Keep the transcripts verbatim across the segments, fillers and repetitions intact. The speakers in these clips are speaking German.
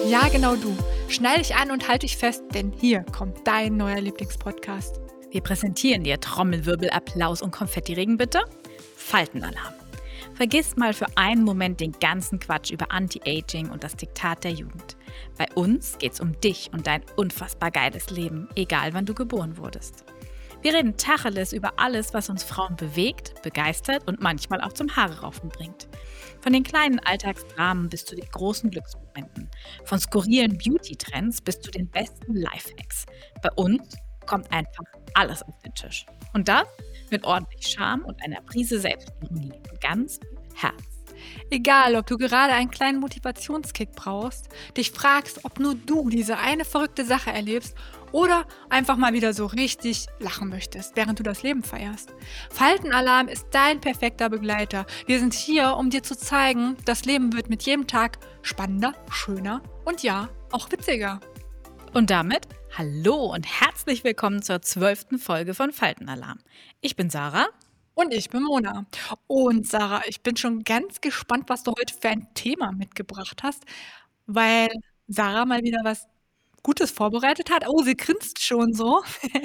Ja, genau du. Schnall dich an und halt dich fest, denn hier kommt dein neuer Lieblingspodcast. Wir präsentieren dir Trommelwirbel, Applaus und Konfettiregen bitte. Faltenalarm. Vergiss mal für einen Moment den ganzen Quatsch über Anti-Aging und das Diktat der Jugend. Bei uns geht's um dich und dein unfassbar geiles Leben, egal wann du geboren wurdest. Wir reden Tacheles über alles, was uns Frauen bewegt, begeistert und manchmal auch zum Haare raufen bringt. Von den kleinen Alltagsdramen bis zu den großen Glücksmomenten. Von skurrilen Beauty-Trends bis zu den besten Lifehacks. Bei uns kommt einfach alles auf den Tisch. Und das mit ordentlich Charme und einer Prise Selbstironie. Ganz Herz. Egal, ob du gerade einen kleinen Motivationskick brauchst, dich fragst, ob nur du diese eine verrückte Sache erlebst oder einfach mal wieder so richtig lachen möchtest, während du das Leben feierst. Faltenalarm ist dein perfekter Begleiter. Wir sind hier, um dir zu zeigen, das Leben wird mit jedem Tag spannender, schöner und ja, auch witziger. Und damit hallo und herzlich willkommen zur zwölften Folge von Faltenalarm. Ich bin Sarah. Und ich bin Mona. Und Sarah, ich bin schon ganz gespannt, was du heute für ein Thema mitgebracht hast, weil Sarah mal wieder was Gutes vorbereitet hat. Oh, sie grinst schon so.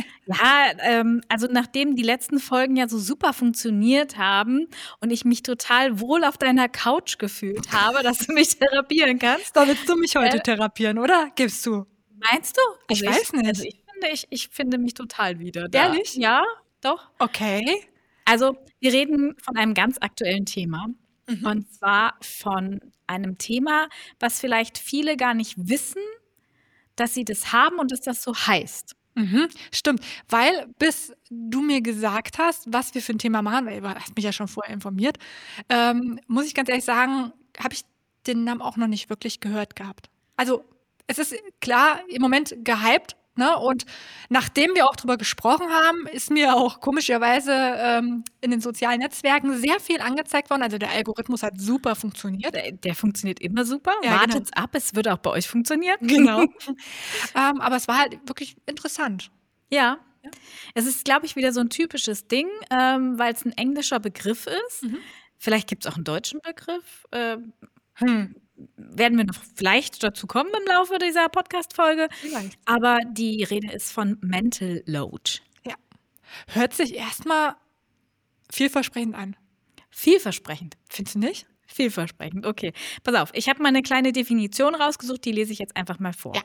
Ja, ähm, also nachdem die letzten Folgen ja so super funktioniert haben und ich mich total wohl auf deiner Couch gefühlt habe, dass du mich therapieren kannst. Da willst du mich heute Äh, therapieren, oder? Gibst du? Meinst du? Ich Also weiß nicht. Also ich finde, ich, ich finde mich total wieder da. Ehrlich? Ja, doch. Okay. Also wir reden von einem ganz aktuellen Thema. Mhm. Und zwar von einem Thema, was vielleicht viele gar nicht wissen, dass sie das haben und dass das so heißt. Mhm, stimmt, weil bis du mir gesagt hast, was wir für ein Thema machen, weil du hast mich ja schon vorher informiert, ähm, muss ich ganz ehrlich sagen, habe ich den Namen auch noch nicht wirklich gehört gehabt. Also es ist klar im Moment gehypt, ne? Und nachdem wir auch drüber gesprochen haben, ist mir auch komischerweise ähm, in den sozialen Netzwerken sehr viel angezeigt worden. Also der Algorithmus hat super funktioniert. Der, der funktioniert immer super. Ja, genau. Wartet's ab, es wird auch bei euch funktionieren. Genau. ähm, aber es war halt wirklich interessant. Ja. Es ist, glaube ich, wieder so ein typisches Ding, ähm, weil es ein englischer Begriff ist. Mhm. Vielleicht gibt es auch einen deutschen Begriff. Ähm, Hm. werden wir noch vielleicht dazu kommen im Laufe dieser Podcast-Folge. Vielleicht. Aber die Rede ist von Mental Load. Ja. Hört sich erstmal vielversprechend an. Vielversprechend. Findest du nicht? Vielversprechend, okay. Pass auf, ich habe mal eine kleine Definition rausgesucht, die lese ich jetzt einfach mal vor. Ja.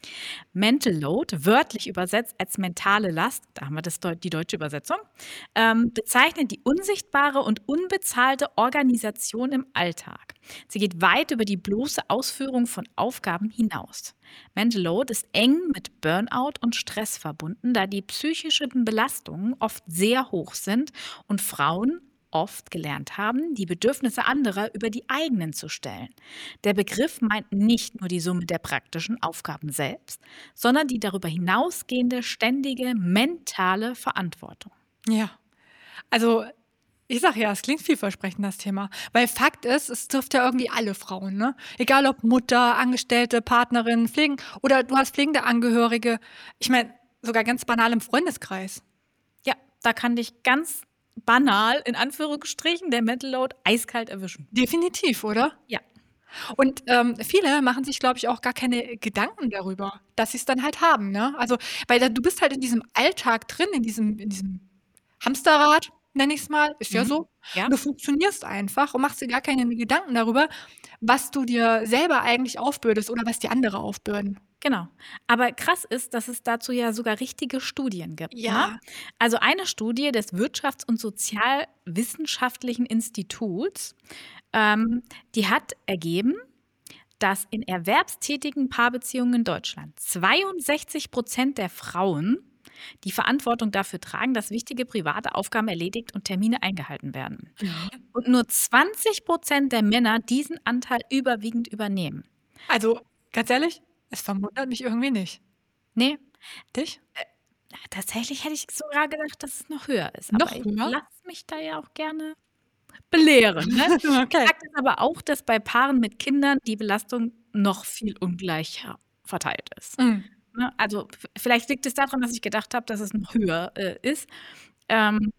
Mental Load, wörtlich übersetzt als mentale Last, da haben wir das, Deu- die deutsche Übersetzung, ähm, bezeichnet die unsichtbare und unbezahlte Organisation im Alltag. Sie geht weit über die bloße Ausführung von Aufgaben hinaus. Mental Load ist eng mit Burnout und Stress verbunden, da die psychischen Belastungen oft sehr hoch sind und Frauen oft gelernt haben, die Bedürfnisse anderer über die eigenen zu stellen. Der Begriff meint nicht nur die Summe der praktischen Aufgaben selbst, sondern die darüber hinausgehende ständige mentale Verantwortung. Ja. Also, ich sag ja, es klingt vielversprechend, das Thema. Weil Fakt ist, es trifft ja irgendwie alle Frauen, ne? Egal ob Mutter, Angestellte, Partnerin, Pflegen oder du hast pflegende Angehörige. Ich meine, sogar ganz banal im Freundeskreis. Ja, da kann dich ganz banal, in Anführungsstrichen, der Mental Load eiskalt erwischen. Definitiv, oder? Ja. Und ähm, viele machen sich, glaube ich, auch gar keine Gedanken darüber, dass sie es dann halt haben, ne? Also, weil da, du bist halt in diesem Alltag drin, in diesem, in diesem Hamsterrad, nenne ich es mal, ist ja Mhm. so. Ja. Und du funktionierst einfach und machst dir gar keine Gedanken darüber, was du dir selber eigentlich aufbürdest oder was dir andere aufbürden. Genau. Aber krass ist, dass es dazu ja sogar richtige Studien gibt. Ja. Ne? Also eine Studie des Wirtschafts- und Sozialwissenschaftlichen Instituts, ähm, die hat ergeben, dass in erwerbstätigen Paarbeziehungen in Deutschland zweiundsechzig Prozent der Frauen die Verantwortung dafür tragen, dass wichtige private Aufgaben erledigt und Termine eingehalten werden. Und nur zwanzig Prozent der Männer diesen Anteil überwiegend übernehmen. Also, ganz ehrlich, es verwundert mich irgendwie nicht. Nee, Dich? tatsächlich hätte ich sogar gedacht, dass es noch höher ist. Noch Aber ich höher? lasse mich da ja auch gerne belehren. Ne? Okay. Fakt ist aber auch, dass bei Paaren mit Kindern die Belastung noch viel ungleicher verteilt ist. Mhm. Ne? Also f- vielleicht liegt es daran, dass ich gedacht habe, dass es noch höher äh, ist. Ähm,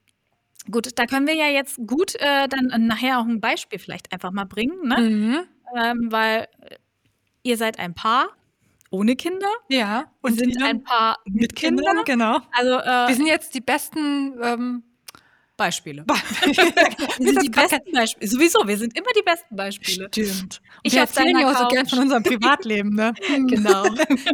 gut, da können wir ja jetzt gut äh, dann nachher auch ein Beispiel vielleicht einfach mal bringen, ne? Mhm. Ähm, weil ihr seid ein Paar ohne Kinder. Ja, Und und sind wir ein Paar mit, mit Kindern, Kindern. genau. Also äh, Wir sind jetzt die besten ähm, Beispiele. Be- Wir sind die besten Beispiele. Sowieso, wir sind immer die besten Beispiele. Stimmt. Und Ich wir auf erzählen deiner ja auch so Couch. gern von unserem Privatleben, ne? Hm. Genau.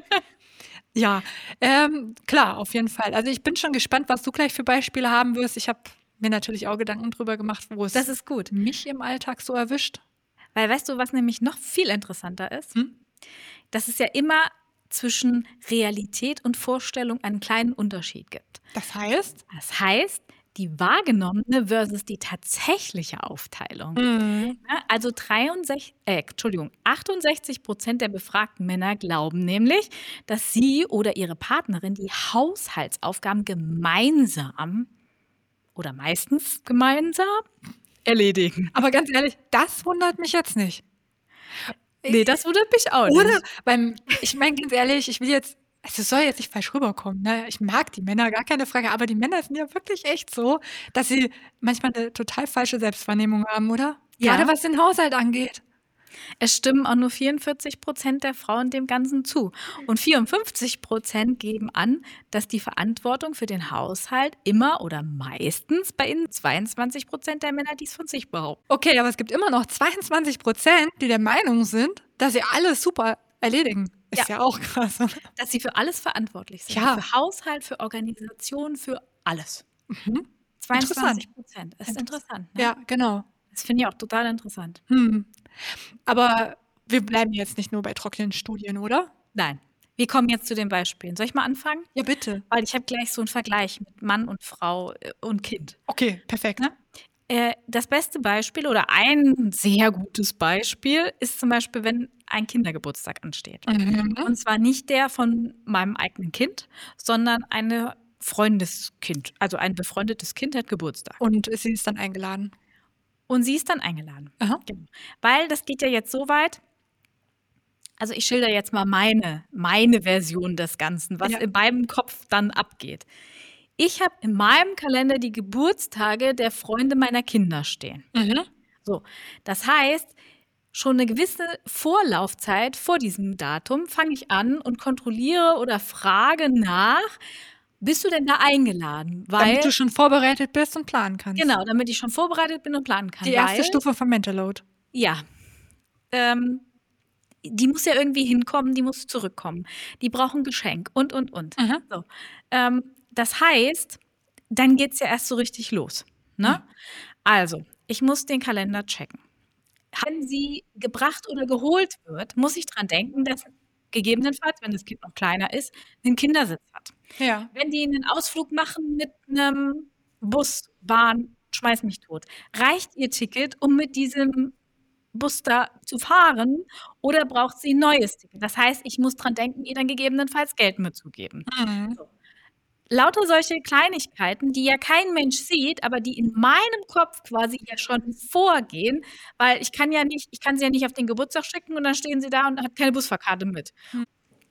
Ja, ähm, klar, auf jeden Fall. Also ich bin schon gespannt, was du gleich für Beispiele haben wirst. Ich habe mir natürlich auch Gedanken drüber gemacht, wo es Das ist gut. mich im Alltag so erwischt. Weil weißt du, was nämlich noch viel interessanter ist? Hm? Dass es ja immer zwischen Realität und Vorstellung einen kleinen Unterschied gibt. Das heißt? Das heißt, die wahrgenommene versus die tatsächliche Aufteilung. Mhm. Ja, also dreiundsechzig, äh, Entschuldigung, achtundsechzig Prozent der befragten Männer glauben nämlich, dass sie oder ihre Partnerin die Haushaltsaufgaben gemeinsam oder meistens gemeinsam erledigen. Aber ganz ehrlich, das wundert mich jetzt nicht. Nee, das wundert mich auch nicht. Oder beim, ich meine ganz ehrlich, ich will jetzt, also es soll jetzt nicht falsch rüberkommen, ne? Ich mag die Männer, gar keine Frage, aber die Männer sind ja wirklich echt so, dass sie manchmal eine total falsche Selbstwahrnehmung haben, oder? Ja. Gerade was den Haushalt angeht. Es stimmen auch nur vierundvierzig Prozent der Frauen dem Ganzen zu. Und vierundfünfzig Prozent geben an, dass die Verantwortung für den Haushalt immer oder meistens bei ihnen zweiundzwanzig Prozent der Männer dies von sich behaupten. Okay, aber es gibt immer noch zweiundzwanzig Prozent, die der Meinung sind, dass sie alles super erledigen. Ist ja, auch krass. Oder? Dass sie für alles verantwortlich sind. Ja. Für Haushalt, für Organisation, für alles. Mhm. zweiundzwanzig Prozent. Das ist interessant. Ne? Ja, genau. Das finde ich auch total interessant. Hm. Aber wir bleiben jetzt nicht nur bei trockenen Studien, oder? Nein. Wir kommen jetzt zu den Beispielen. Soll ich mal anfangen? Ja, bitte. Weil ich habe gleich so einen Vergleich mit Mann und Frau äh, und Kind. Okay, perfekt. Ne? Äh, das beste Beispiel oder ein sehr gutes Beispiel ist zum Beispiel, wenn ein Kindergeburtstag ansteht. Mhm. Und zwar nicht der von meinem eigenen Kind, sondern eine Freundeskind. Also ein befreundetes Kind hat Geburtstag. Und sie ist dann eingeladen. Und sie ist dann eingeladen. Aha. Genau. Weil das geht ja jetzt so weit. Also ich schilder jetzt mal meine, meine Version des Ganzen, was Ja. in meinem Kopf dann abgeht. Ich habe in meinem Kalender die Geburtstage der Freunde meiner Kinder stehen. Mhm. So, das heißt, schon eine gewisse Vorlaufzeit vor diesem Datum fange ich an und kontrolliere oder frage nach, bist du denn da eingeladen? Weil, Damit du schon vorbereitet bist und planen kannst. genau, damit ich schon vorbereitet bin und planen kann. Die erste weil, Stufe von Mental Load. Ja. Ähm, die muss ja irgendwie hinkommen, die muss zurückkommen. Die brauchen ein Geschenk und, und, und. Mhm. So. Ähm, das heißt, dann geht es ja erst so richtig los. Ne? Also, ich muss den Kalender checken. Wenn sie gebracht oder geholt wird, muss ich dran denken, dass gegebenenfalls, wenn das Kind noch kleiner ist, einen Kindersitz hat. Ja. Wenn die einen Ausflug machen mit einem Bus, Bahn, schmeiß mich tot, reicht ihr Ticket, um mit diesem Bus da zu fahren, oder braucht sie ein neues Ticket? Das heißt, ich muss dran denken, ihr dann gegebenenfalls Geld mitzugeben. Mhm. Lauter solche Kleinigkeiten, die ja kein Mensch sieht, aber die in meinem Kopf quasi ja schon vorgehen, weil ich kann ja nicht, ich kann sie ja nicht auf den Geburtstag schicken und dann stehen sie da und hat keine Busfahrkarte mit. Hm.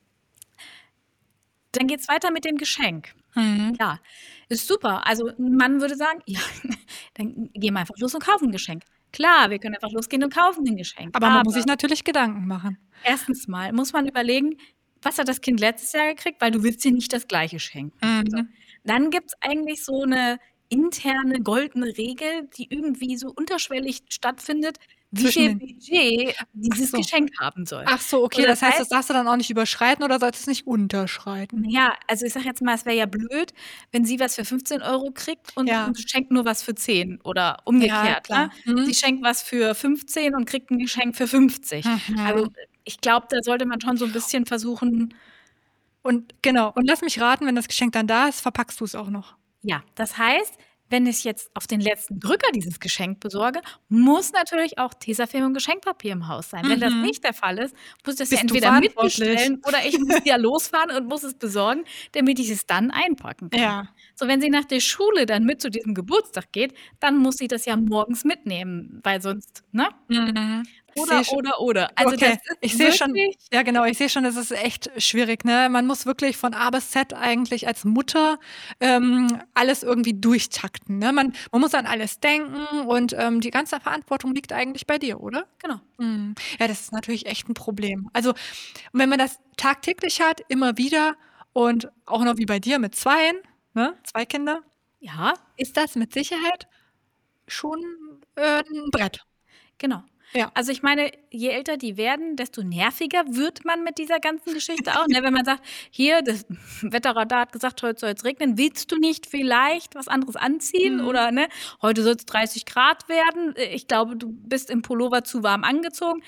Dann geht es weiter mit dem Geschenk. Mhm. Ja, ist super. Also ein Mann würde sagen, ja, dann gehen wir einfach los und kaufen ein Geschenk. Klar, wir können einfach losgehen und kaufen ein Geschenk. Aber man muss sich natürlich Gedanken machen. erstens mal muss man überlegen, was hat das Kind letztes Jahr gekriegt, weil du willst dir nicht das Gleiche schenken. Mhm. So. Dann gibt es eigentlich so eine interne goldene Regel, die irgendwie so unterschwellig stattfindet, wie Zwischen viel den- Budget dieses so. Geschenk haben soll. Ach so, okay, Oder das heißt, heißt- das darfst du dann auch nicht überschreiten oder sollst du es nicht unterschreiten? Ja, also ich sag jetzt mal, es wäre ja blöd, wenn sie was für fünfzehn Euro kriegt und Ja. schenkt nur was für zehn oder umgekehrt. klar. Ne? Mhm. Sie schenkt was für fünfzehn und kriegt ein Geschenk für fünfzig. Mhm. Also ich glaube, da sollte man schon so ein bisschen versuchen, Und genau, und lass mich raten, wenn das Geschenk dann da ist, verpackst du es auch noch. ja, das heißt, wenn ich jetzt auf den letzten Drücker dieses Geschenk besorge, muss natürlich auch Tesafilm und Geschenkpapier im Haus sein. Wenn das Mhm. nicht der Fall ist, muss ich das Bist ja du entweder verantwortlich? mitbestellen oder ich muss ja losfahren und muss es besorgen, damit ich es dann einpacken kann. Ja. So, wenn sie nach der Schule dann mit zu diesem Geburtstag geht, dann muss sie das ja morgens mitnehmen, weil sonst, ne? Mhm. Ich sehe Oder, schon. oder, oder. Also das Okay, ist ich sehe schon, wirklich ja genau, ich sehe schon, das ist echt schwierig, ne? Man muss wirklich von A bis Z eigentlich als Mutter ähm, alles irgendwie durchtakten, ne? Man, man muss an alles denken und ähm, die ganze Verantwortung liegt eigentlich bei dir, oder? genau. Mhm. Ja, das ist natürlich echt ein Problem. Also, wenn man das tagtäglich hat, immer wieder und auch noch wie bei dir mit zweien, ne? Zwei Kinder, Ja, ist das mit Sicherheit schon äh, 'n Brett. genau. Ja. Also ich meine, je älter die werden, desto nerviger wird man mit dieser ganzen Geschichte auch. Ne? Wenn man sagt, hier, das Wetterradar hat gesagt, heute soll es regnen, willst du nicht vielleicht was anderes anziehen? Mhm. Oder ne, heute soll es dreißig Grad werden. Ich glaube, du bist im Pullover zu warm angezogen.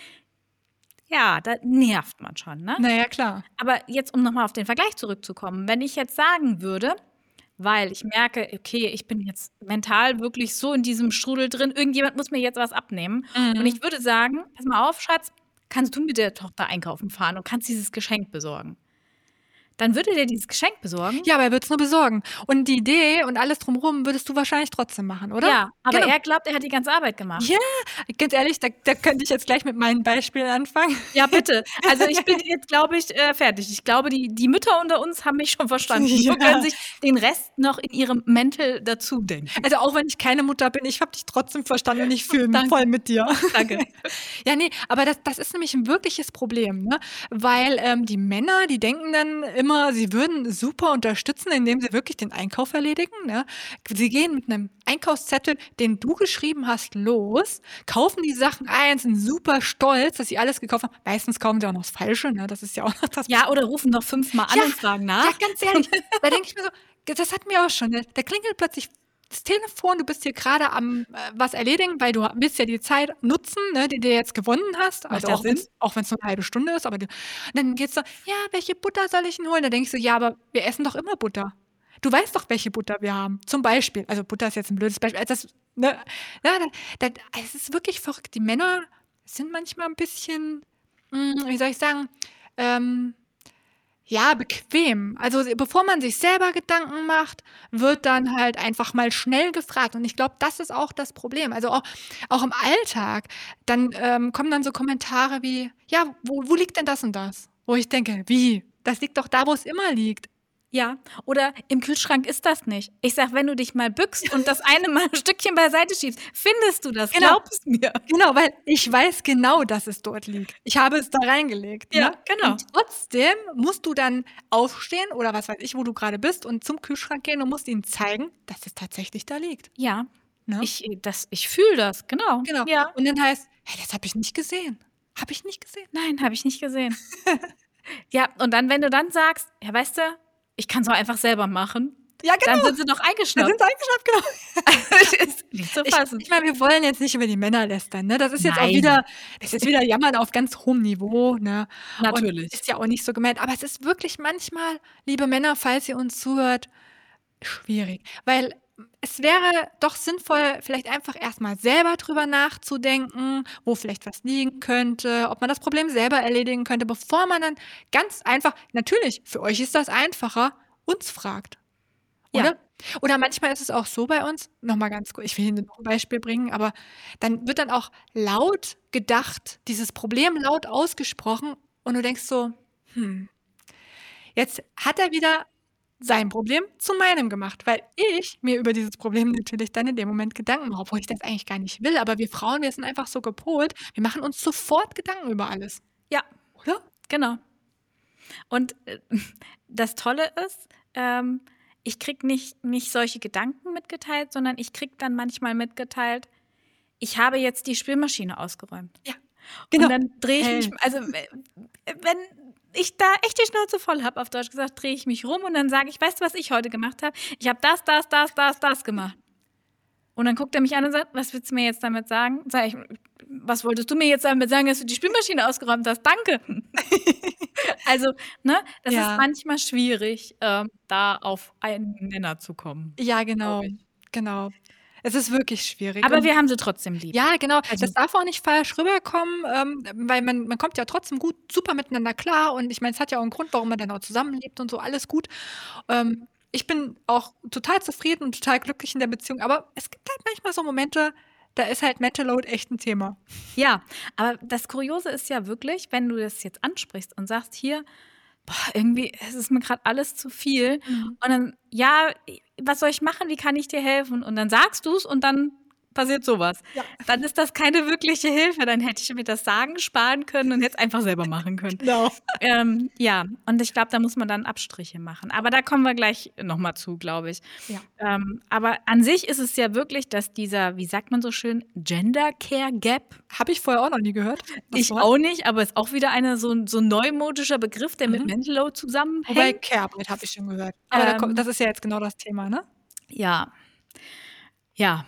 Ja, da nervt man schon, ne? Na ja, klar. Aber jetzt, um nochmal auf den Vergleich zurückzukommen, wenn ich jetzt sagen würde, weil ich merke, okay, ich bin jetzt mental wirklich so in diesem Strudel drin, irgendjemand muss mir jetzt was abnehmen. Und Mhm. ich würde sagen, pass mal auf, Schatz, kannst du mit der Tochter einkaufen fahren und kannst dieses Geschenk besorgen? Dann würde der dieses Geschenk besorgen. Ja, aber er wird's nur besorgen. Und die Idee und alles drumherum würdest du wahrscheinlich trotzdem machen, oder? Ja, aber Genau. er glaubt, er hat die ganze Arbeit gemacht. Ja, ganz ehrlich, da, da könnte ich jetzt gleich mit meinen Beispielen anfangen. Ja, bitte. Also ich bin jetzt, glaube ich, äh, fertig. Ich glaube, die, die Mütter unter uns haben mich schon verstanden. Ja. Und können sich den Rest noch in ihrem Mental dazu denken. Also auch wenn ich keine Mutter bin, ich habe dich trotzdem verstanden und ich fühle mich Danke. voll mit dir. Danke. Ja, nee, aber das, das ist nämlich ein wirkliches Problem, ne? Weil ähm, die Männer, die denken dann immer, sie würden super unterstützen, indem sie wirklich den Einkauf erledigen, ne? Sie gehen mit einem Einkaufszettel, den du geschrieben hast, los, kaufen die Sachen ein, sind super stolz, dass sie alles gekauft haben. Meistens kaufen sie auch noch das Falsche, ne? Das ist ja auch noch das Ja, oder rufen noch fünfmal an Ja, und fragen Ja, nach. ganz ehrlich, da denke ich mir so, das hatten wir auch schon. Ne? Da klingelt plötzlich das Telefon, du bist hier gerade am äh, was erledigen, weil du willst ja die Zeit nutzen, ne, die du jetzt gewonnen hast. Macht Also ja auch wenn Sinn. es auch wenn's nur eine halbe Stunde ist, aber du, dann geht's so, ja, welche Butter soll ich denn holen? Da denke ich so, ja, aber wir essen doch immer Butter. Du weißt doch, welche Butter wir haben. Zum Beispiel, also Butter ist jetzt ein blödes Beispiel. Also das, ne, ja, da, da, es ist wirklich verrückt. Die Männer sind manchmal ein bisschen, mh, wie soll ich sagen, ähm, ja, bequem. Also bevor man sich selber Gedanken macht, wird dann halt einfach mal schnell gefragt. Und ich glaube, das ist auch das Problem. Also auch, auch im Alltag, dann ähm, kommen dann so Kommentare wie, ja, wo, wo liegt denn das und das? Wo ich denke, wie? Das liegt doch da, wo es immer liegt. Ja, oder im Kühlschrank ist das nicht. Ich sag, wenn du dich mal bückst und das eine mal ein Stückchen beiseite schiebst, findest du das. Genau. Glaub es mir. Genau, weil ich weiß genau, dass es dort liegt. Ich habe es da reingelegt. Ja, ne? genau. Und trotzdem musst du dann aufstehen oder was weiß ich, wo du gerade bist und zum Kühlschrank gehen und musst ihnen zeigen, dass es tatsächlich da liegt. Ja, Ne? ich, das, ich fühle das, genau. Genau. Ja. Und dann heißt, hey, das habe ich nicht gesehen. Habe ich nicht gesehen. Nein, habe ich nicht gesehen. Ja, und dann, wenn du dann sagst, ja, weißt du, ich kann es auch einfach selber machen, Ja, genau. dann sind sie doch Dann eingeschnappt. sind sie eingeschnappt, genau. Das ist nicht zu Ich, fassen. ich meine, wir wollen jetzt nicht über die Männer lästern, ne? Das ist jetzt auch Nein. wieder, das ist wieder Jammern auf ganz hohem Niveau, ne? Natürlich. Und ist ja auch nicht so gemeint. Aber es ist wirklich manchmal, liebe Männer, falls ihr uns zuhört, schwierig. Weil es wäre doch sinnvoll, vielleicht einfach erstmal selber drüber nachzudenken, wo vielleicht was liegen könnte, ob man das Problem selber erledigen könnte, bevor man dann ganz einfach, natürlich, für euch ist das einfacher, uns fragt. Ja. Oder? Oder manchmal ist es auch so bei uns, nochmal ganz kurz, ich will Ihnen noch ein Beispiel bringen, aber dann wird dann auch laut gedacht, dieses Problem laut ausgesprochen und du denkst so, hm, jetzt hat er wieder sein Problem zu meinem gemacht, weil ich mir über dieses Problem natürlich dann in dem Moment Gedanken mache, obwohl ich das eigentlich gar nicht will, aber wir Frauen, wir sind einfach so gepolt, wir machen uns sofort Gedanken über alles, Ja, oder? genau. Und äh, das Tolle ist, ähm, ich krieg nicht, nicht solche Gedanken mitgeteilt, sondern ich krieg dann manchmal mitgeteilt, ich habe jetzt die Spülmaschine ausgeräumt. Ja, genau. Und dann drehe ich Hey. mich, also äh, wenn ich da echt die Schnauze voll habe, auf Deutsch gesagt, drehe ich mich rum und dann sage ich, weißt du, was ich heute gemacht habe? Ich habe das, das, das, das, das gemacht. Und dann guckt er mich an und sagt, was willst du mir jetzt damit sagen? Sag ich, was wolltest du mir jetzt damit sagen, dass du die Spülmaschine ausgeräumt hast? Danke. Also, ne, das Ja. ist manchmal schwierig, ähm, da auf einen Nenner zu kommen. Ja, genau, Glaub ich. genau. Es ist wirklich schwierig. Aber Und wir haben sie trotzdem lieb. ja, genau. Also- Das darf auch nicht falsch rüberkommen, ähm, weil man, man kommt ja trotzdem gut, super miteinander klar. Und ich meine, es hat ja auch einen Grund, warum man dann auch zusammenlebt und so, alles gut. Ähm, ich bin auch total zufrieden und total glücklich in der Beziehung. Aber es gibt halt manchmal so Momente, da ist halt Mental Load echt ein Thema. Ja, aber das Kuriose ist ja wirklich, wenn du das jetzt ansprichst und sagst, hier, boah, irgendwie, es ist mir gerade alles zu viel. Mhm. Und dann, ja, was soll ich machen? Wie kann ich dir helfen? Und dann sagst du es und dann passiert sowas. Ja. Dann ist das keine wirkliche Hilfe. Dann hätte ich mir das Sagen sparen können und hätte es einfach selber machen können. Genau. Ähm, ja, und ich glaube, da muss man dann Abstriche machen. Aber da kommen wir gleich nochmal zu, glaube ich. Ja. Ähm, aber an sich ist es ja wirklich, dass dieser, wie sagt man so schön, Gender Care Gap. Habe ich vorher auch noch nie gehört. was Ich du hast. auch nicht, aber ist auch wieder eine, so, ein- so ein neumodischer Begriff, der mit Mhm. Mental Load zusammenhängt. Wobei Care-Arbeit habe ich schon gehört. Aber da, Ähm. kommt- das ist ja jetzt genau das Thema, ne? Ja, ja.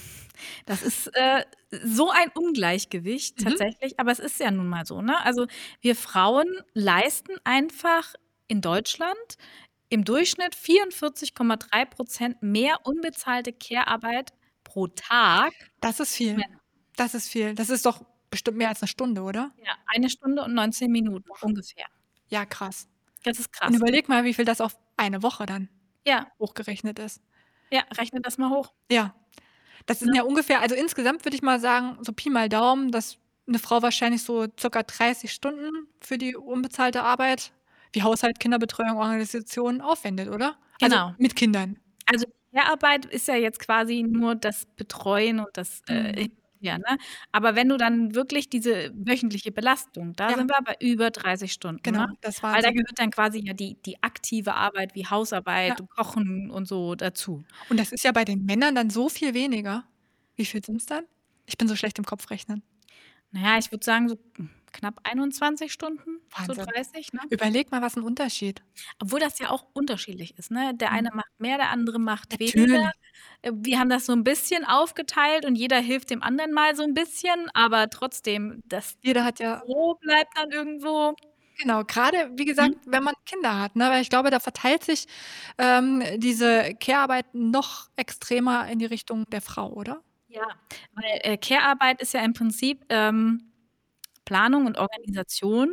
Das ist äh, so ein Ungleichgewicht Mhm. tatsächlich, aber es ist ja nun mal so, ne? Also wir Frauen leisten einfach in Deutschland im Durchschnitt vierundvierzig Komma drei Prozent mehr unbezahlte Care-Arbeit pro Tag. Das ist viel. Männer. Das ist viel. Das ist doch bestimmt mehr als eine Stunde, oder? Ja, eine Stunde und neunzehn Minuten ungefähr. Ja, krass. Das ist krass. Und überleg mal, wie viel das auf eine Woche dann Ja, hochgerechnet ist. ja, rechne das mal hoch. Ja. Das sind ja ungefähr, also insgesamt würde ich mal sagen, so Pi mal Daumen, dass eine Frau wahrscheinlich so circa dreißig Stunden für die unbezahlte Arbeit wie Haushalt, Kinderbetreuung, Organisation aufwendet, oder? Genau. Also mit Kindern. Also Care-Arbeit ist ja jetzt quasi nur das Betreuen und das äh, Mhm. ja, ne? Aber wenn du dann wirklich diese wöchentliche Belastung, da Ja. sind wir bei über dreißig Stunden. Genau, Ne? das war Weil da gehört dann quasi ja die, die aktive Arbeit wie Hausarbeit, Ja. Kochen und so dazu. Und das ist ja bei den Männern dann so viel weniger. Wie viel sind es dann? Ich bin so schlecht im Kopfrechnen. Naja, ich würde sagen, so knapp einundzwanzig Stunden, so Wahnsinn. dreißig. Ne? Überleg mal, was ein Unterschied. Obwohl das ja auch unterschiedlich ist. Ne? Der Mhm. eine macht mehr, der andere macht Natürlich. weniger. Äh, Wir haben das so ein bisschen aufgeteilt und jeder hilft dem anderen mal so ein bisschen, aber trotzdem, das Jeder hat ja, Gros bleibt dann irgendwo. genau, gerade wie gesagt, wenn man Kinder hat, ne? Weil ich glaube, da verteilt sich ähm, diese Care-Arbeit noch extremer in die Richtung der Frau, oder? Ja, weil äh, Care-Arbeit ist ja im Prinzip ähm, Planung und Organisation.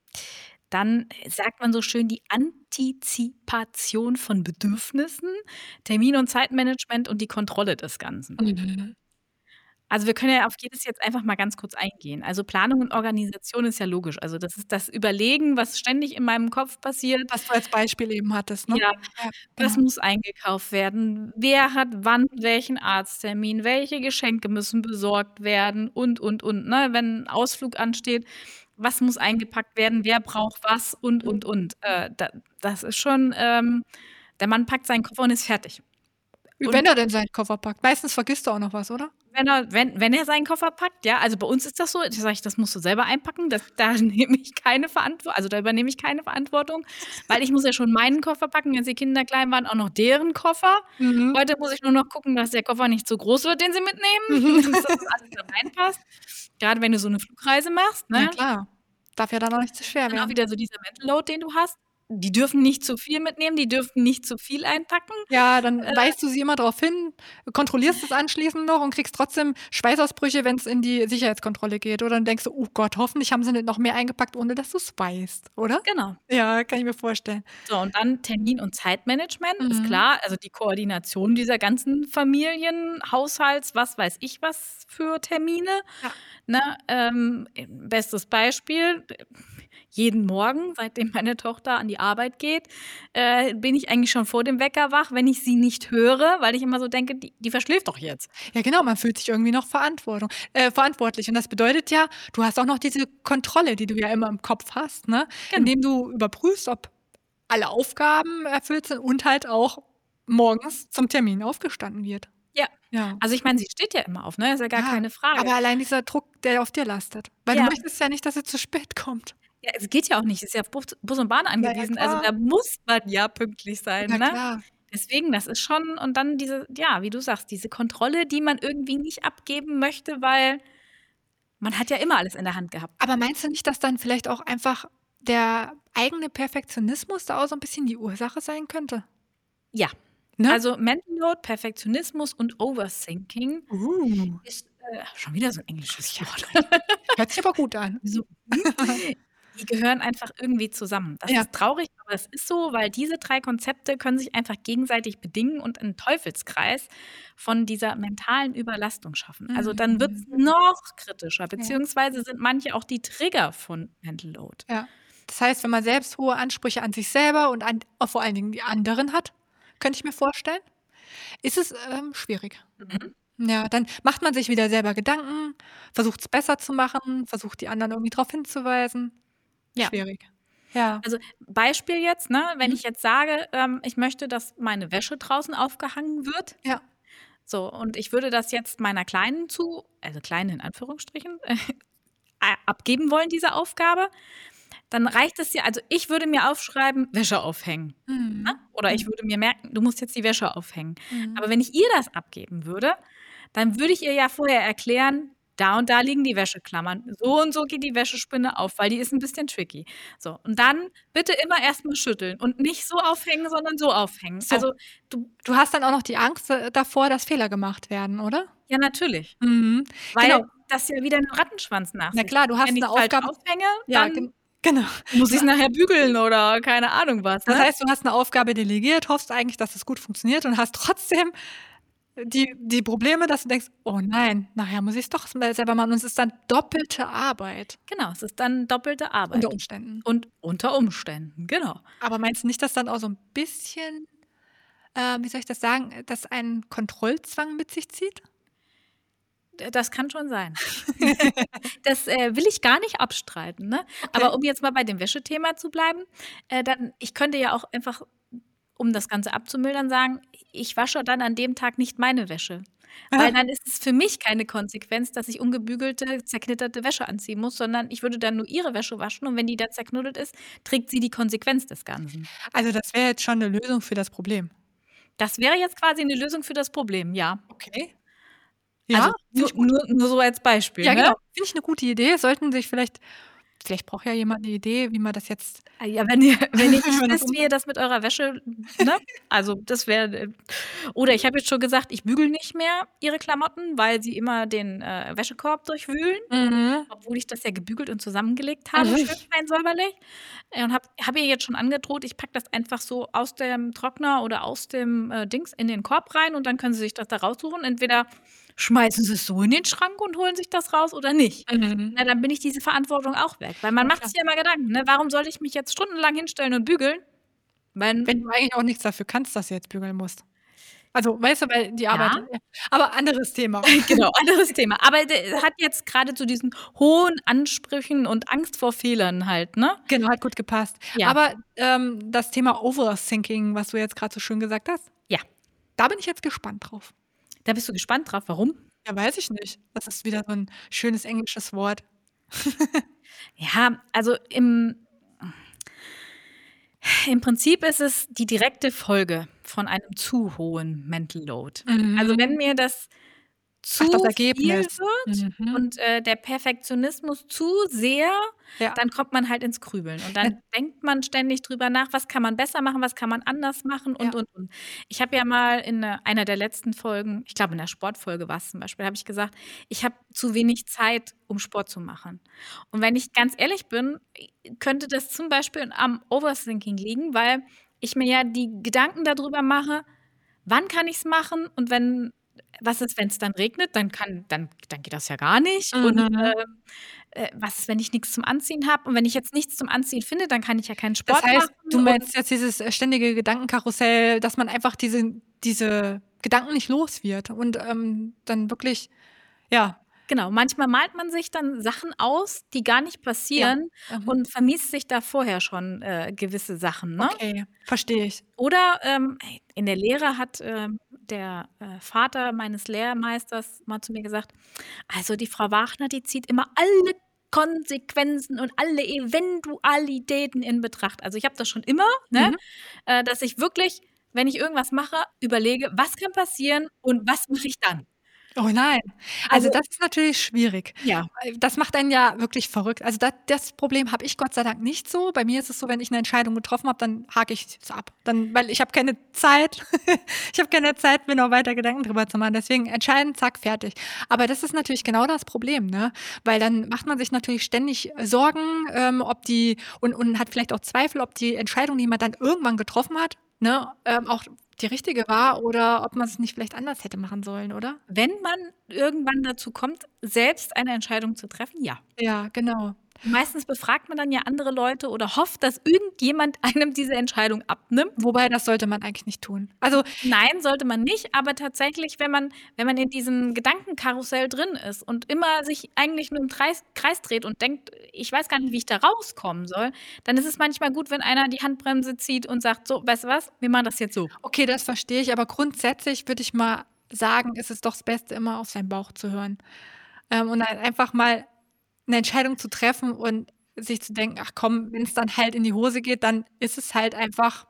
Dann sagt man so schön die Antizipation von Bedürfnissen, Termin- und Zeitmanagement und die Kontrolle des Ganzen. Mhm. Also wir können ja auf jedes jetzt einfach mal ganz kurz eingehen. Also Planung und Organisation ist ja logisch. Also das ist das Überlegen, was ständig in meinem Kopf passiert. Was du als Beispiel eben hattest, ne? Ja, Ja, was genau. muss eingekauft werden? Wer hat wann welchen Arzttermin? Welche Geschenke müssen besorgt werden? Und, und, und. Ne? Wenn ein Ausflug ansteht, was muss eingepackt werden? Wer braucht was? Und, und, und. Äh, da, das ist schon, ähm, der Mann packt seinen Koffer und ist fertig. Und Wenn er denn seinen Koffer packt. Meistens vergisst du auch noch was, oder? wenn er, wenn, wenn er seinen Koffer packt, ja, also bei uns ist das so, da sage ich, das musst du selber einpacken, das, da nehme ich keine Verantwortung, also da übernehme ich keine Verantwortung, weil ich muss ja schon meinen Koffer packen, als die Kinder klein waren, auch noch deren Koffer. Mhm. Heute muss ich nur noch gucken, dass der Koffer nicht zu groß wird, den sie mitnehmen, dass das alles da reinpasst. Gerade wenn du so eine Flugreise machst, Na ne? klar. Darf ja dann auch nicht zu schwer Dann auch werden. wieder so dieser Mental Load, den du hast. Die dürfen nicht zu viel mitnehmen, die dürfen nicht zu viel einpacken. Ja, dann weist du sie immer darauf hin, kontrollierst es anschließend noch und kriegst trotzdem Schweißausbrüche, wenn es in die Sicherheitskontrolle geht. Oder dann denkst du, oh Gott, hoffentlich haben sie nicht noch mehr eingepackt, ohne dass du es weißt, oder? Genau. Ja, kann ich mir vorstellen. So, und dann Termin- und Zeitmanagement, ist Mhm. klar. Also die Koordination dieser ganzen Familien, Haushalts, was weiß ich was für Termine. Ja. Ne, ähm, bestes Beispiel, jeden Morgen, seitdem meine Tochter an die Arbeit geht, äh, bin ich eigentlich schon vor dem Wecker wach, wenn ich sie nicht höre, weil ich immer so denke, die, die verschläft doch jetzt. Ja, genau, man fühlt sich irgendwie noch Verantwortung, äh, verantwortlich. Und das bedeutet ja, du hast auch noch diese Kontrolle, die du ja immer im Kopf hast, ne? Genau. Indem du überprüfst, ob alle Aufgaben erfüllt sind und halt auch morgens zum Termin aufgestanden wird. Ja. Ja. Also ich meine, sie steht ja immer auf, ne? Ist ja gar Ja, keine Frage. Aber allein dieser Druck, der auf dir lastet. Weil Ja. du möchtest ja nicht, dass sie zu spät kommt. Ja, es geht ja auch nicht, es ist ja auf Bus, Bus und Bahn angewiesen. Also klar. da muss man ja pünktlich sein, Na ne? klar. Deswegen, das ist schon, und dann diese, ja, wie du sagst, diese Kontrolle, die man irgendwie nicht abgeben möchte, weil man hat ja immer alles in der Hand gehabt. Aber meinst du nicht, dass dann vielleicht auch einfach der eigene Perfektionismus da auch so ein bisschen die Ursache sein könnte? Ja. Ne? Also Mental Load, Perfektionismus und Overthinking Uh, ist äh, schon wieder so ein englisches Wort. hört sich aber gut an. So. Die gehören einfach irgendwie zusammen. Das Ja. ist traurig, aber es ist so, weil diese drei Konzepte können sich einfach gegenseitig bedingen und einen Teufelskreis von dieser mentalen Überlastung schaffen. Also dann wird es Mhm. noch kritischer, beziehungsweise sind manche auch die Trigger von Mental Load. Ja. Das heißt, wenn man selbst hohe Ansprüche an sich selber und an auch vor allen Dingen die anderen hat, könnte ich mir vorstellen, ist es ähm, schwierig. Mhm. Ja, dann macht man sich wieder selber Gedanken, versucht es besser zu machen, versucht die anderen irgendwie darauf hinzuweisen. Ja. Schwierig. Ja. Also Beispiel jetzt, ne, wenn Mhm. ich jetzt sage, ähm, ich möchte, dass meine Wäsche draußen aufgehangen wird, Ja. so, und ich würde das jetzt meiner Kleinen zu, also Kleinen in Anführungsstrichen, äh, abgeben wollen, diese Aufgabe, dann reicht es ja, also ich würde mir aufschreiben, Wäsche aufhängen. Mhm. Ne? Oder ich Mhm. würde mir merken, du musst jetzt die Wäsche aufhängen. Mhm. Aber wenn ich ihr das abgeben würde, dann würde ich ihr ja vorher erklären, da und da liegen die Wäscheklammern. So und so geht die Wäschespinne auf, weil die ist ein bisschen tricky. So, und dann bitte immer erstmal schütteln und nicht so aufhängen, sondern so aufhängen. So. Also du, Du hast dann auch noch die Angst äh, davor, dass Fehler gemacht werden, oder? ja, natürlich. Mhm. Weil Genau. das ja wieder einen Rattenschwanz nach Na sich klar, du zieht. hast Wenn ich eine es falsch Aufgabe. aufhänge, Ja, dann gen genau. muss ich es nachher bügeln oder keine Ahnung was. Das Ne? heißt, du hast eine Aufgabe delegiert, hoffst eigentlich, dass es gut funktioniert und hast trotzdem die die Probleme, dass du denkst: „Oh nein, nachher muss ich's doch selber machen." Und es ist dann doppelte Arbeit Genau, es ist dann doppelte Arbeit. unter Umständen. Und unter Umständen, genau. Aber meinst du nicht, dass dann auch so ein bisschen, äh, wie soll ich das sagen, dass ein Kontrollzwang mit sich zieht? D Das kann schon sein. Das, äh, will ich gar nicht abstreiten, ne? Okay. Aber um jetzt mal bei dem Wäschethema zu bleiben, äh, dann ich könnte ja auch einfach, um das Ganze abzumildern, sagen, ich wasche dann an dem Tag nicht meine Wäsche. Weil dann ist es für mich keine Konsequenz, dass ich ungebügelte, zerknitterte Wäsche anziehen muss, sondern ich würde dann nur ihre Wäsche waschen und wenn die dann zerknuddelt ist, trägt sie die Konsequenz des Ganzen. Also, das wäre jetzt schon 'ne Lösung für das Problem. Das wäre jetzt quasi eine Lösung für das Problem, ja. Okay. Ja, Also, finde nur ich gut. nur nur so als Beispiel, Ja, ne? genau. Finde ich 'ne gute Idee. Sollten sich vielleicht vielleicht braucht ja jemand 'ne Idee, wie man das jetzt Ah ja, wenn ihr wenn ihr Wie nicht man das wisst, wie ihr das mit eurer Wäsche, ne? Also, das wäre, äh oder ich habe jetzt schon gesagt, ich bügele nicht mehr ihre Klamotten, weil sie immer den, äh, Wäschekorb durchwühlen, Mhm. obwohl ich das ja gebügelt und zusammengelegt habe, Mhm. schön fein säuberlich. Äh, und habe habe ihr jetzt schon angedroht, ich packe das einfach so aus dem Trockner oder aus dem, äh, Dings in den Korb rein und dann können sie sich das da raussuchen. Entweder schmeißen sie es so in den Schrank und holen sich das raus oder nicht. Mhm. Na, dann bin ich diese Verantwortung auch weg. Weil man Ja, macht klar. sich ja immer Gedanken, ne? Warum sollte ich mich jetzt stundenlang hinstellen und bügeln? Wenn Wenn du eigentlich auch nichts dafür kannst, dass du jetzt bügeln musst. Also, weißt du, weil die Arbeit Ja. ja. Aber anderes Thema. Genau, anderes Thema. Aber der hat jetzt gerade zu diesen hohen Ansprüchen und Angst vor Fehlern halt, ne? Genau, hat gut gepasst. Ja. Aber, ähm, das Thema Overthinking, was du jetzt grad so schön gesagt hast, Ja. da bin ich jetzt gespannt drauf. Da bist du gespannt drauf. Warum? Ja, weiß ich nicht. Das ist wieder so 'n schönes englisches Wort. Ja, also im im Prinzip ist es die direkte Folge von einem zu hohen Mental Load. Mhm. Also, wenn mir das zu Ach, das viel Ergebnis. wird Mhm. und, äh, der Perfektionismus zu sehr, Ja. dann kommt man halt ins Grübeln. Und dann Ja. denkt man ständig drüber nach, was kann man besser machen, was kann man anders machen und, Ja. und, und. Ich habe ja mal in äh, einer der letzten Folgen, ich glaube in der Sportfolge war es zum Beispiel, habe ich gesagt, ich habe zu wenig Zeit, um Sport zu machen. Und wenn ich ganz ehrlich bin, könnte das zum Beispiel am Overthinking liegen, weil ich mir ja die Gedanken darüber mache, wann kann ich es machen und wenn was ist, wenn es dann regnet, dann kann dann dann geht das ja gar nicht. Und, Mhm. ähm, äh, was ist, wenn ich nichts zum Anziehen habe? Und wenn ich jetzt nichts zum Anziehen finde, dann kann ich ja keinen Sport Das heißt, machen. du Und meinst jetzt dieses äh, ständige Gedankenkarussell, dass man einfach diese diese Gedanken nicht los wird und, ähm, dann wirklich ja, genau, manchmal malt man sich dann Sachen aus, die gar nicht ja. passieren Mhm. und vermiest sich da vorher schon, äh, gewisse Sachen, ne? Okay, verstehe ich. Oder, ähm, in der Lehre hat, ähm, der, äh, Vater meines Lehrmeisters mal zu mir gesagt: „Also, die Frau Wagner, die zieht immer alle Konsequenzen und alle Eventualitäten in Betracht." Also, ich habe das schon immer, ne, Mhm. äh, dass ich wirklich, wenn ich irgendwas mache, überlege: „Was kann passieren und was mache ich dann?" Oh nein. Also, Also das ist natürlich schwierig. ja. Äh, das macht einen ja wirklich verrückt. Also, da das Problem habe ich Gott sei Dank nicht so. Bei mir ist es so, wenn ich 'ne Entscheidung getroffen habe, dann hake ich es ab. Dann weil ich habe keine Zeit ich habe keine Zeit, mir noch weiter Gedanken drüber zu machen. Deswegen entscheiden, zack, fertig. Aber das ist natürlich genau das Problem, ne? Weil dann macht man sich natürlich ständig äh, Sorgen, ähm, ob die und und hat vielleicht auch Zweifel, ob die Entscheidung, die man dann irgendwann getroffen hat, ne, ähm, auch die richtige war oder ob man's nicht vielleicht anders hätte machen sollen, oder? Wenn man irgendwann dazu kommt, selbst eine Entscheidung zu treffen, ja. Ja, genau. Meistens befragt man dann ja andere Leute oder hofft, dass irgendjemand einem diese Entscheidung abnimmt. Wobei, das sollte man eigentlich nicht tun. Also Nein, sollte man nicht, aber tatsächlich, wenn man wenn man in diesem Gedankenkarussell drin ist und immer sich eigentlich nur im Kreis Kreis dreht und denkt: „Ich weiß gar nicht, wie ich da rauskommen soll“, dann ist es manchmal gut, wenn einer die Handbremse zieht und sagt: „So, weißt du was? Wir machen das jetzt so.“ okay, das verstehe ich, aber grundsätzlich würde ich mal sagen, ist es doch das Beste, immer auf seinen Bauch zu hören. Ähm, und dann einfach mal 'ne Entscheidung zu treffen und sich zu denken: „Ach komm, wenn's dann halt in die Hose geht, dann ist es halt einfach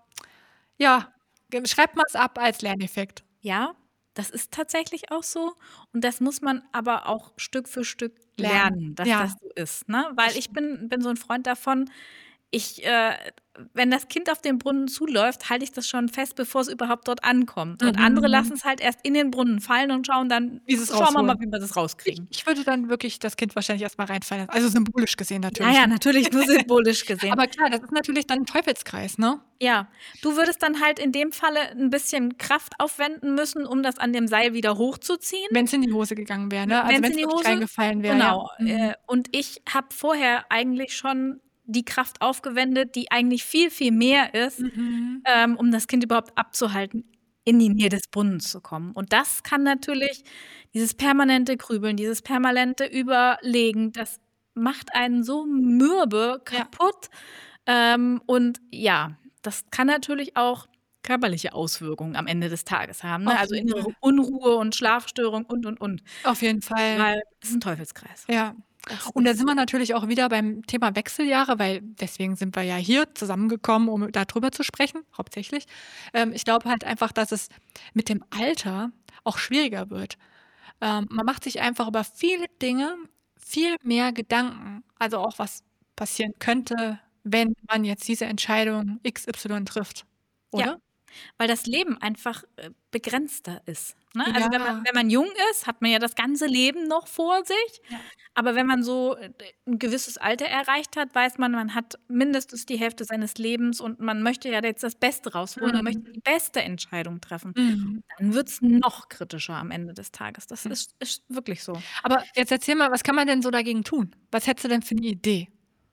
ja, ge schreibt man's ab als Lerneffekt.“ Ja, das ist tatsächlich auch so und das muss man aber auch Stück für Stück Lernen. lernen, dass Ja, das so ist, ne? Weil das ich stimmt. bin bin so 'n Freund davon, ich äh, wenn das Kind auf den Brunnen zuläuft, halte ich das schon fest, bevor's überhaupt dort ankommt. Und andere Mhm. lassen's halt erst in den Brunnen fallen und schauen dann Wie sie's schauen wir mal, rausholen. wie wir das Ich rauskriegen. ich würde dann wirklich das Kind wahrscheinlich erst mal reinfallen lassen. Also, symbolisch gesehen Ja, natürlich, ja, ne? natürlich nur symbolisch gesehen. Aber klar, das ist natürlich dann 'n Teufelskreis, ne? Ja, du würdest dann halt in dem Falle 'n bisschen Kraft aufwenden müssen, um das an dem Seil wieder hochzuziehen. Wenn's in die Hose gegangen wäre, W ne? Also, wenn's in wenn's die wirklich Hose reingefallen wäre, ja. genau. Mhm. Äh, und ich habe vorher eigentlich schon die Kraft aufgewendet, die eigentlich viel, viel mehr ist, Mhm. ähm, um das Kind überhaupt abzuhalten, in die Nähe des Brunnens zu kommen. Und das kann natürlich dieses permanente Grübeln, dieses permanente Überlegen, das macht einen so mürbe Ja. kaputt. Ähm, und ja, das kann natürlich auch körperliche Auswirkungen am Ende des Tages haben, ne? Auf Also, jeden innere Fall. Unruhe und Schlafstörung und, und, und. Auf jeden Fall. Weil es ist 'n Teufelskreis. Ja. Das Und da ist sind wir natürlich auch wieder beim Thema Wechseljahre, weil deswegen sind wir ja hier zusammengekommen, um da drüber zu sprechen, hauptsächlich. Ähm, ich glaube halt einfach, dass es mit dem Alter auch schwieriger wird. Ähm, man macht sich einfach über viele Dinge viel mehr Gedanken. Also, auch was passieren könnte, wenn man jetzt diese Entscheidung X Y trifft, Ja, oder? weil das Leben einfach, äh, begrenzter ist, ne? Also, wenn man Ja. wenn man jung ist, hat man ja das ganze Leben noch vor sich. Ja. Aber wenn man so, äh, d 'n gewisses Alter erreicht hat, weiß man, man hat mindestens die Hälfte seines Lebens und man möchte ja jetzt das Beste rausholen und möchte Mhm. die beste Entscheidung treffen. Mhm. Dann wird's noch kritischer am Ende des Tages. Das Hm. ist ist wirklich so. Aber jetzt erzähl mal, was kann man denn so dagegen tun? Was hättest du denn für 'ne Idee?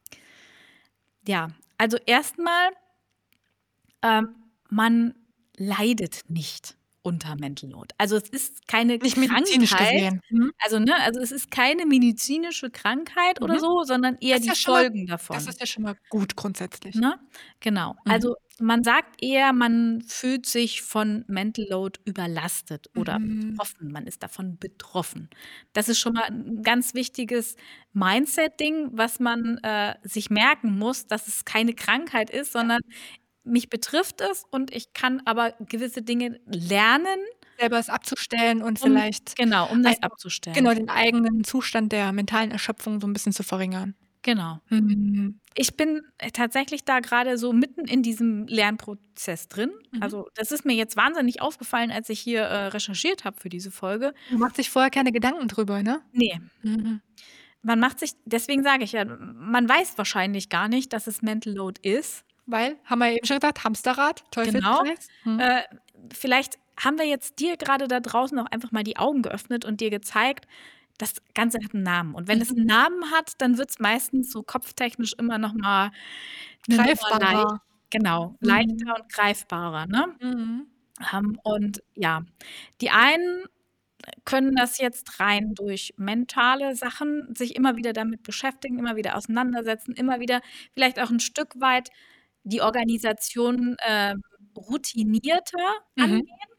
Ja, also erst mal ähm, man leidet nicht unter Mental Load. Also, es ist keine Nicht medizinisch Krankheit. gesehen. Mhm. Also, ne also, es ist keine medizinische Krankheit oder Mhm. so, sondern eher Das ist die ja schon mal Folgen das davon. ist ja schon mal gut grundsätzlich. Ne? Genau. Mhm. Also, man sagt eher, man fühlt sich von Mental Load überlastet oder Mhm. betroffen. Man ist davon betroffen. Das ist schon mal 'n ganz wichtiges Mindset-Ding, was man, äh, sich merken muss, dass es keine Krankheit ist, Ja. sondern mich betrifft es und ich kann aber gewisse Dinge lernen Selber es abzustellen und um vielleicht genau, um das einfach abzustellen. genau, den eigenen Zustand der mentalen Erschöpfung so 'n bisschen zu verringern. Genau. Mhm. Ich bin, äh, tatsächlich da grade so mitten in diesem Lernprozess drin. Mhm. Also, das ist mir jetzt wahnsinnig aufgefallen, als ich hier, äh, recherchiert habe für diese Folge. Man macht sich vorher keine Gedanken drüber, ne? Ne. Mhm. Man macht sich deswegen sage ich ja, m man weiß wahrscheinlich gar nicht, dass es Mental Load ist. Weil, haben wir eben schon gesagt, Hamsterrad, Genau. Teufelskreis. Mhm. Äh, vielleicht haben wir jetzt dir grade da draußen auch einfach mal die Augen geöffnet und dir gezeigt, das Ganze hat 'n Namen. Und wenn es Mhm. 'n Namen hat, dann wird's meistens so kopftechnisch immer noch mal 'ne Nummer leicht Greifbarer. genau, Mhm. leichter und greifbarer, ne? Mhm. Ähm, und ja, die einen können das jetzt rein durch mentale Sachen sich immer wieder damit beschäftigen, immer wieder auseinandersetzen, immer wieder vielleicht auch 'n Stück weit die Organisation, ähm, routinierter Mhm. angehen.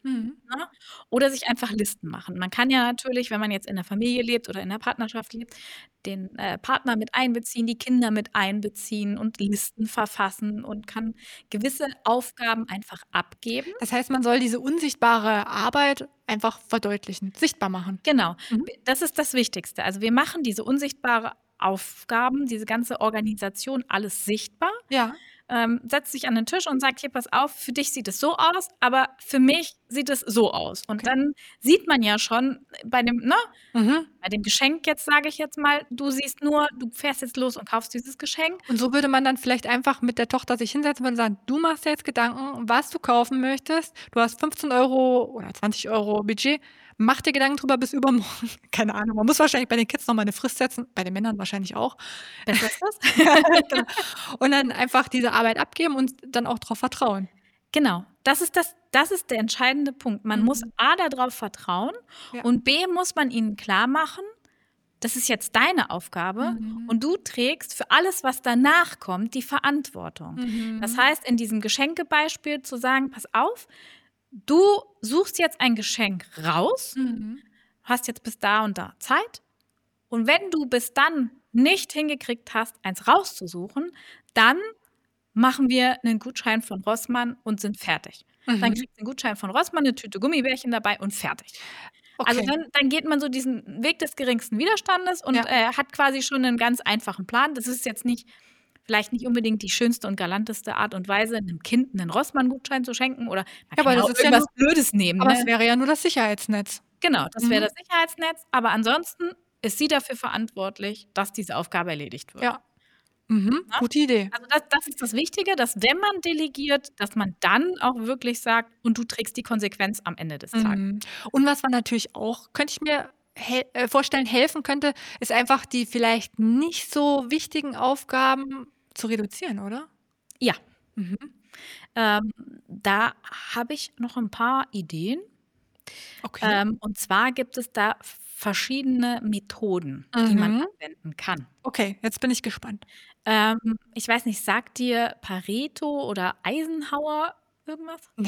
Mhm. Ne? Oder sich einfach Listen machen. Man kann ja natürlich, wenn man jetzt in der Familie lebt oder in der Partnerschaft lebt, den äh, Partner mit einbeziehen, die Kinder mit einbeziehen und Listen verfassen und kann gewisse Aufgaben einfach abgeben. Das heißt, man soll diese unsichtbare Arbeit einfach verdeutlichen, sichtbar machen. Genau, Mhm. das ist das Wichtigste. Also wir machen diese unsichtbare Aufgaben, diese ganze Organisation, alles sichtbar. Ja. Ähm, setzt sich an den Tisch und sagt, hier, pass auf, für dich sieht es so aus, aber für mich sieht es so aus. Und Okay. dann sieht man ja schon bei dem, ne, Mhm. bei dem Geschenk jetzt, sage ich jetzt mal, du siehst nur, du fährst jetzt los und kaufst dieses Geschenk. Und so würde man dann vielleicht einfach mit der Tochter sich hinsetzen und sagen, du machst dir jetzt Gedanken, was du kaufen möchtest. Du hast fünfzehn Euro oder zwanzig Euro Budget. Mach dir Gedanken drüber bis übermorgen. Keine Ahnung. Man muss wahrscheinlich bei den Kids noch mal eine Frist setzen, bei den Männern wahrscheinlich auch. Besser ist das? Genau. Und dann einfach diese Arbeit abgeben und dann auch darauf vertrauen. Genau, das ist, das, das ist der entscheidende Punkt. Man Mhm. muss A, darauf vertrauen Ja. und B, muss man ihnen klar machen, das ist jetzt deine Aufgabe Mhm. und du trägst für alles, was danach kommt, die Verantwortung. Mhm. Das heißt, in diesem Geschenkebeispiel zu sagen, pass auf, du suchst jetzt ein Geschenk raus, Mhm. hast jetzt bis da und da Zeit und wenn du bis dann nicht hingekriegt hast, eins rauszusuchen, dann machen wir einen Gutschein von Rossmann und sind fertig. Dann Mhm. kriegst du einen Gutschein von Rossmann, eine Tüte Gummibärchen dabei und fertig. Also Okay. dann, dann geht man so diesen Weg des geringsten Widerstandes und Ja. äh, hat quasi schon einen ganz einfachen Plan. Das ist jetzt nicht, vielleicht nicht unbedingt die schönste und galanteste Art und Weise, einem Kind einen Rossmann-Gutschein zu schenken oder man Ja, kann aber ja das auch ist ja irgendwas nur, Blödes nehmen. aber Ne? es wäre ja nur das Sicherheitsnetz. Genau, das wäre Mhm. das Sicherheitsnetz. Aber ansonsten ist sie dafür verantwortlich, dass diese Aufgabe erledigt wird. Ja. Mhm. Ne? Gute Idee. Also das, das ist das Wichtige, dass wenn man delegiert, dass man dann auch wirklich sagt, und du trägst die Konsequenz am Ende des Tages. Mhm. Und was man natürlich auch, könnte ich mir hel äh, vorstellen, helfen könnte, ist einfach die vielleicht nicht so wichtigen Aufgaben zu reduzieren, oder? Ja, Mhm. ähm, da habe ich noch ein paar Ideen. Okay. Ähm, und zwar gibt es da verschiedene Methoden, die man Mhm. anwenden kann. Okay, jetzt bin ich gespannt. Ähm, ich weiß nicht, sagt dir Pareto oder Eisenhower irgendwas? Nee.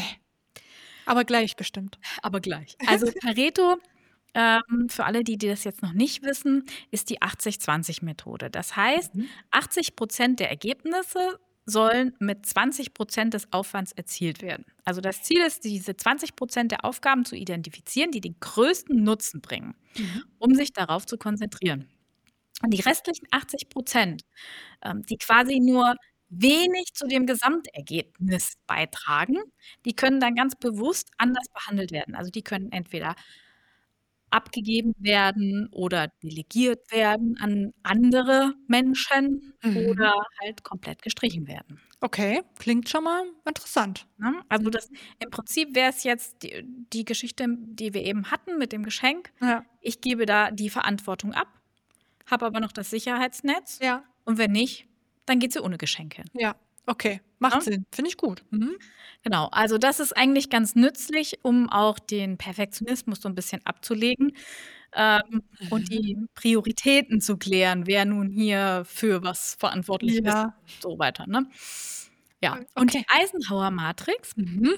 Aber gleich bestimmt. Aber gleich. Also Pareto, ähm, für alle, die, die das jetzt noch nicht wissen, ist die achtzig zwanzig Methode. Das heißt, Mhm. achtzig Prozent der Ergebnisse sollen mit zwanzig Prozent des Aufwands erzielt werden. Also das Ziel ist, diese zwanzig Prozent der Aufgaben zu identifizieren, die den größten Nutzen bringen, Mhm. um sich darauf zu konzentrieren. Und die restlichen achtzig Prozent, ähm, die quasi nur wenig zu dem Gesamtergebnis beitragen, die können dann ganz bewusst anders behandelt werden. Also die können entweder abgegeben werden oder delegiert werden an andere Menschen Mhm. oder halt komplett gestrichen werden. Okay, klingt schon mal interessant. Ne? Also das, im Prinzip wäre es jetzt die, die Geschichte, die wir eben hatten mit dem Geschenk. Ja. Ich gebe da die Verantwortung ab, habe aber noch das Sicherheitsnetz Ja. und wenn nicht, dann geht sie ohne Geschenk hin. Ja. Okay, macht Ja. Sinn. Finde ich gut. Mhm. Genau, also das ist eigentlich ganz nützlich, um auch den Perfektionismus so ein bisschen abzulegen ähm, und die Prioritäten zu klären, wer nun hier für was verantwortlich ist Ja. und so weiter. Ne? Ja, Okay. und die Eisenhower-Matrix, Mhm.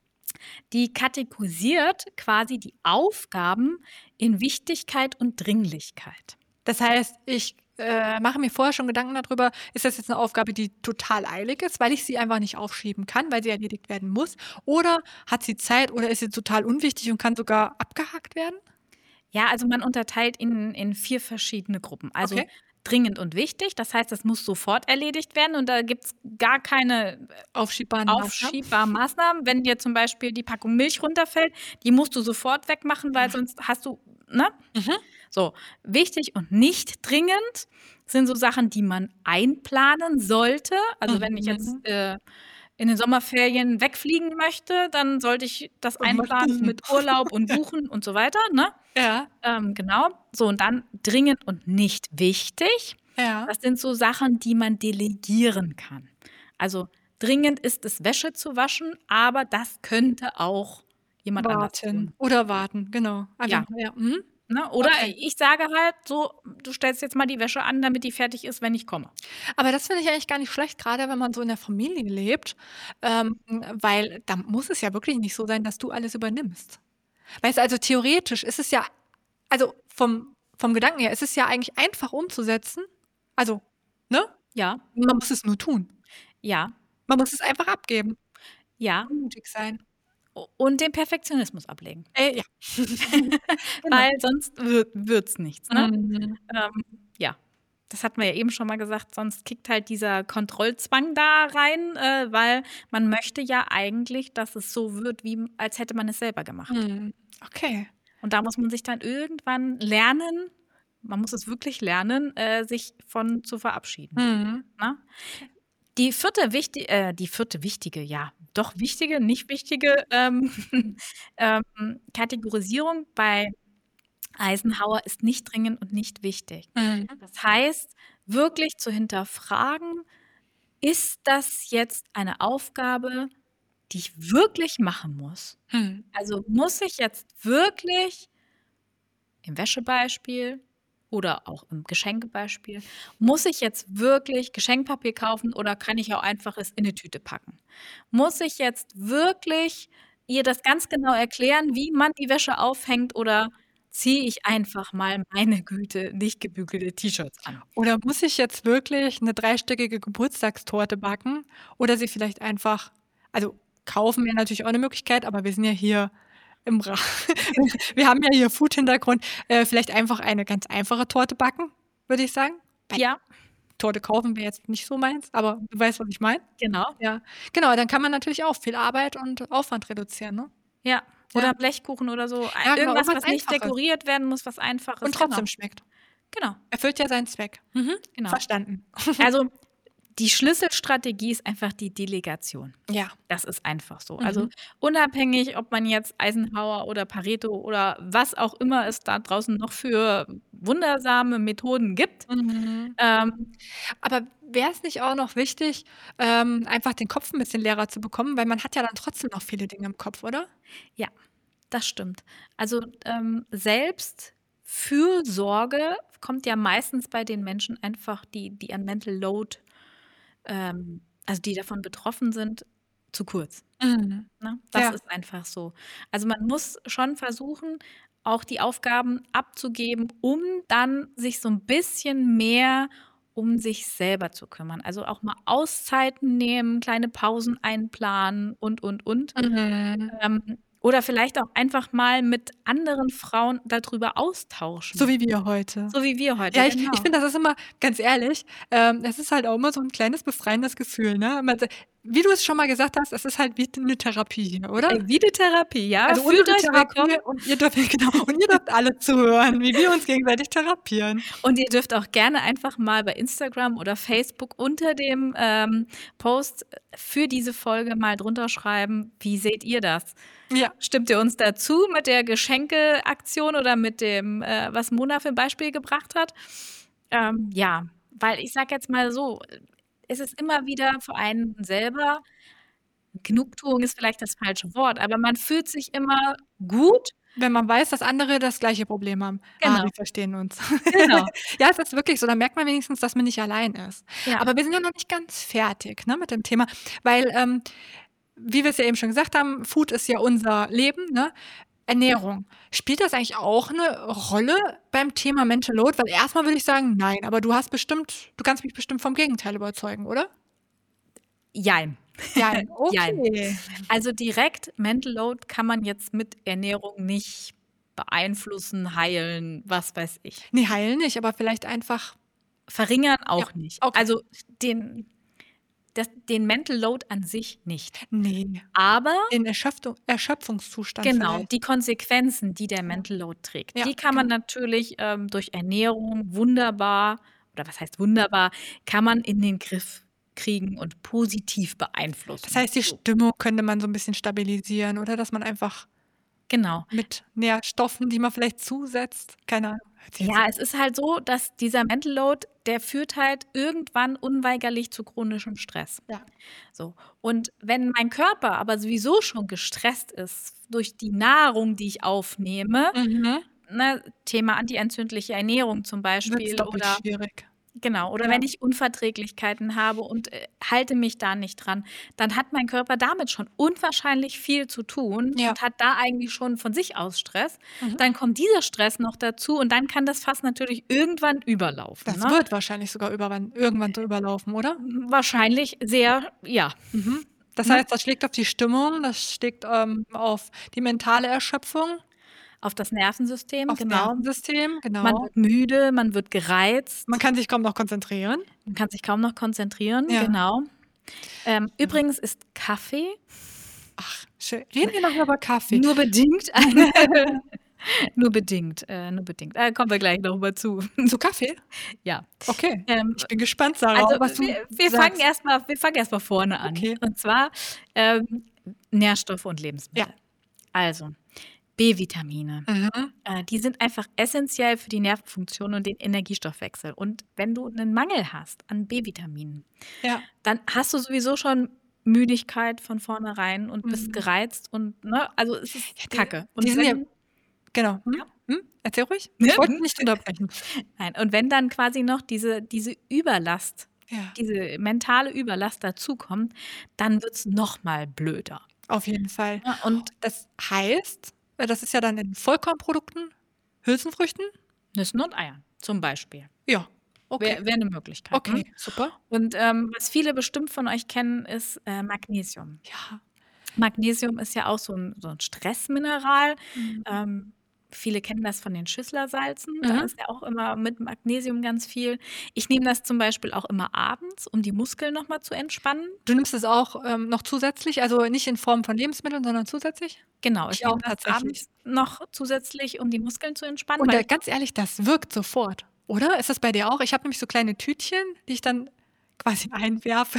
die kategorisiert quasi die Aufgaben in Wichtigkeit und Dringlichkeit. Das heißt, ich äh, mache mir vorher schon Gedanken darüber, ist das jetzt eine Aufgabe, die total eilig ist, weil ich sie einfach nicht aufschieben kann, weil sie erledigt werden muss? Oder hat sie Zeit oder ist sie total unwichtig und kann sogar abgehakt werden? Ja, also man unterteilt in, in vier verschiedene Gruppen. Also Okay. dringend und wichtig, das heißt, das muss sofort erledigt werden und da gibt es gar keine Aufschiebbaren Maßnahmen? aufschiebbaren Maßnahmen. Wenn dir zum Beispiel die Packung Milch runterfällt, die musst du sofort wegmachen, weil Ja. sonst hast du, ne? Mhm. So, wichtig und nicht dringend sind so Sachen, die man einplanen sollte. Also wenn ich jetzt Mhm. äh, in den Sommerferien wegfliegen möchte, dann sollte ich das Irgendwas einplanen buchen. mit Urlaub und buchen und so weiter, ne? Ja. Ähm, genau. So, und dann dringend und nicht wichtig. Ja. Das sind so Sachen, die man delegieren kann. Also dringend ist es, Wäsche zu waschen, aber das könnte auch jemand anders Warten. tun. Oder warten, genau. Ja. Einfach, ja. Mhm. Ne? Oder Okay. ich sage halt so, du stellst jetzt mal die Wäsche an, damit die fertig ist, wenn ich komme. Aber das finde ich eigentlich gar nicht schlecht, gerade wenn man so in der Familie lebt, ähm, weil da muss es ja wirklich nicht so sein, dass du alles übernimmst. Weißt du, also theoretisch ist es ja, also vom, vom Gedanken her, ist es ja eigentlich einfach umzusetzen. Also, ne? Ja, Man muss es nur tun. ja, Man muss es einfach abgeben. ja. Mutig sein. O- Und den Perfektionismus ablegen. Äh, ja. Genau. Weil sonst wird es nichts. Ne? Mhm. Ähm, ja, das hatten wir ja eben schon mal gesagt, sonst kickt halt dieser Kontrollzwang da rein, äh, weil man möchte ja eigentlich, dass es so wird, wie als hätte man es selber gemacht. Mhm. Okay. Und da muss man sich dann irgendwann lernen, man muss es wirklich lernen, äh, sich von zu verabschieden. Mhm. Ne? Die vierte wichtige, äh, die vierte wichtige, ja, doch wichtige, nicht wichtige ähm, ähm, Kategorisierung bei Eisenhower ist nicht dringend und nicht wichtig. Mhm. Das heißt, wirklich zu hinterfragen, ist das jetzt eine Aufgabe, die ich wirklich machen muss? Mhm. Also muss ich jetzt wirklich im Wäschebeispiel oder auch im Geschenkebeispiel, muss ich jetzt wirklich Geschenkpapier kaufen oder kann ich auch einfach es in eine Tüte packen? Muss ich jetzt wirklich ihr das ganz genau erklären, wie man die Wäsche aufhängt oder ziehe ich einfach mal meine Güte nicht gebügelte T-Shirts an? Oder muss ich jetzt wirklich eine dreistöckige Geburtstagstorte backen oder sie vielleicht einfach, also kaufen wäre natürlich auch eine Möglichkeit, aber wir sind ja hier im Ra wir haben ja hier Food-Hintergrund, äh, vielleicht einfach eine ganz einfache Torte backen, würde ich sagen. Weil Ja, Torte kaufen wäre jetzt nicht so meins, aber du weißt, was ich meine. genau. Ja, genau, dann kann man natürlich auch viel Arbeit und Aufwand reduzieren, ne? Ja. Oder Ja. Blechkuchen oder so. Ja, genau, Irgendwas, irgendwas was nicht Einfaches. dekoriert werden muss, was Einfaches. Und trotzdem schmeckt. Genau. Erfüllt ja seinen Zweck. Mhm. Genau. Verstanden. Also die Schlüsselstrategie ist einfach die Delegation. Ja. Das ist einfach so. Mhm. Also unabhängig, ob man jetzt Eisenhower oder Pareto oder was auch immer es da draußen noch für wundersame Methoden gibt. Mhm. Ähm, Aber wäre es nicht auch noch wichtig, ähm, einfach den Kopf ein bisschen leerer zu bekommen, weil man hat ja dann trotzdem noch viele Dinge im Kopf, oder? ja, das stimmt. Also ähm, Selbstfürsorge kommt ja meistens bei den Menschen einfach, die, die an Mental Load, ähm, also die davon betroffen sind, zu kurz. Mhm. Ne? Das Ja. ist einfach so. Also man muss schon versuchen, auch die Aufgaben abzugeben, um dann sich so ein bisschen mehr um sich selber zu kümmern. Also auch mal Auszeiten nehmen, kleine Pausen einplanen und, und, und. Mhm. Ähm, oder vielleicht auch einfach mal mit anderen Frauen darüber austauschen. So wie wir heute. So wie wir heute. Ja, ich, genau. ich finde, das ist immer, ganz ehrlich, ähm, das ist halt auch immer so ein kleines befreiendes Gefühl, ne? Man, wie du es schon mal gesagt hast, es ist halt wie eine Therapie hier, oder? Ey, wie die Therapie, ja. Also Fühlt unsere euch Therapie willkommen. und ihr dürft, genau, und ihr dürft alle zuhören, wie wir uns gegenseitig therapieren. Und ihr dürft auch gerne einfach mal bei Instagram oder Facebook unter dem ähm, Post für diese Folge mal drunter schreiben, wie seht ihr das? Ja. Stimmt ihr uns dazu mit der Geschenkeaktion oder mit dem, äh, was Mona für ein Beispiel gebracht hat? Ähm, ja, weil ich sage jetzt mal so, es ist immer wieder für einen selber, Genugtuung ist vielleicht das falsche Wort, aber man fühlt sich immer gut. Wenn man weiß, dass andere das gleiche Problem haben. Ah, Genau. wir verstehen uns. Genau. Ja, es ist wirklich so. Da merkt man wenigstens, dass man nicht allein ist. Ja. Aber wir sind ja noch nicht ganz fertig, ne, mit dem Thema. Weil, ähm, wie wir es ja eben schon gesagt haben, Food ist ja unser Leben, ne? Ernährung. Spielt das eigentlich auch eine Rolle beim Thema Mental Load? Weil erstmal würde ich sagen, nein, aber du hast bestimmt, du kannst mich bestimmt vom Gegenteil überzeugen, oder? Jein. Ja, Jein. okay. Also direkt Mental Load kann man jetzt mit Ernährung nicht beeinflussen, heilen, was weiß ich. Nee, heilen nicht, aber vielleicht einfach. Verringern auch Ja, nicht. okay. Also den, das, den Mental Load an sich nicht. Nee. Aber Den Erschöpfung, Erschöpfungszustand. genau, vielleicht. die Konsequenzen, die der Mental Load trägt, Ja, die kann man natürlich ähm, durch Ernährung wunderbar, oder was heißt wunderbar, kann man in den Griff kriegen und positiv beeinflussen. Das heißt, die So. Stimmung könnte man so ein bisschen stabilisieren oder dass man einfach Genau. mit Nährstoffen, die man vielleicht zusetzt, keine Ahnung. Hört sich jetzt- Ja, es ist halt so, dass dieser Mental Load, der führt halt irgendwann unweigerlich zu chronischem Stress. Ja. So. Und wenn mein Körper aber sowieso schon gestresst ist durch die Nahrung, die ich aufnehme, Mhm. ne, Thema antientzündliche Ernährung zum Wird's Beispiel doppelt oder schwierig. genau, oder Ja. wenn ich Unverträglichkeiten habe und, äh, halte mich da nicht dran, dann hat mein Körper damit schon unwahrscheinlich viel zu tun Ja. und hat da eigentlich schon von sich aus Stress. Mhm. Dann kommt dieser Stress noch dazu und dann kann das Fass natürlich irgendwann überlaufen, Das ne? wird wahrscheinlich sogar überwann irgendwann so überlaufen, oder? Wahrscheinlich sehr, ja. Mhm. Das Ne? heißt, das schlägt auf die Stimmung, das schlägt, ähm, auf die mentale Erschöpfung, Auf das Nervensystem, aufs genau. Nervensystem, Man genau. wird müde, man wird gereizt, Man kann sich kaum noch konzentrieren. man kann sich kaum noch konzentrieren, Ja. genau. Ähm, übrigens ist Kaffee Ach, schön. Reden wir noch mal über Kaffee. nur bedingt ein nur bedingt, äh, nur bedingt. Äh, kommen wir gleich noch mal zu. Zu Kaffee? Ja. Okay. Ähm, Ich bin gespannt, Sarah, also was du wir wir sagst. fangen erst mal wir fangen erst mal vorne an. Okay. Und zwar, ähm, Nährstoffe und Lebensmittel. Ja. Also, B-Vitamine. Mhm. Äh, die sind einfach essentiell für die Nervenfunktion und den Energiestoffwechsel. Und wenn du einen Mangel hast an B-Vitaminen, Ja. dann hast du sowieso schon Müdigkeit von vornherein und bist Mhm. gereizt und, ne, also es ist Ja, die Kacke. Und die sind ja wenn genau. Hm? Ja. Hm? Erzähl ruhig. Ne? Ich wollte dich nicht unterbrechen. nein, und wenn dann quasi noch diese diese Überlast, Ja, diese mentale Überlast dazukommt, dann wird's noch mal blöder. auf jeden Fall. Ja, und Das heißt, äh, das ist ja dann in Vollkornprodukten, Hülsenfrüchten? Nüssen und Eiern zum Beispiel. Ja. Okay. Wäre wär 'ne Möglichkeit, ne? Okay, super. Und, ähm, was viele bestimmt von euch kennen, ist, äh, Magnesium. Ja. Magnesium ist ja auch so 'n so 'n Stressmineral. Mhm. Ähm, viele kennen das von den Schüsslersalzen. Da Mhm. ist ja auch immer mit Magnesium ganz viel. Ich nehme das zum Beispiel auch immer abends, um die Muskeln noch mal zu entspannen. Du nimmst es auch, ähm, noch zusätzlich, also nicht in Form von Lebensmitteln, sondern zusätzlich? Genau, ich Ich auch nehme das tatsächlich. abends noch zusätzlich, um die Muskeln zu entspannen, Und weil äh, ich ganz ehrlich, das wirkt sofort, oder? Ist das bei dir auch? Ich habe nämlich so kleine Tütchen, die ich dann quasi einwerfe.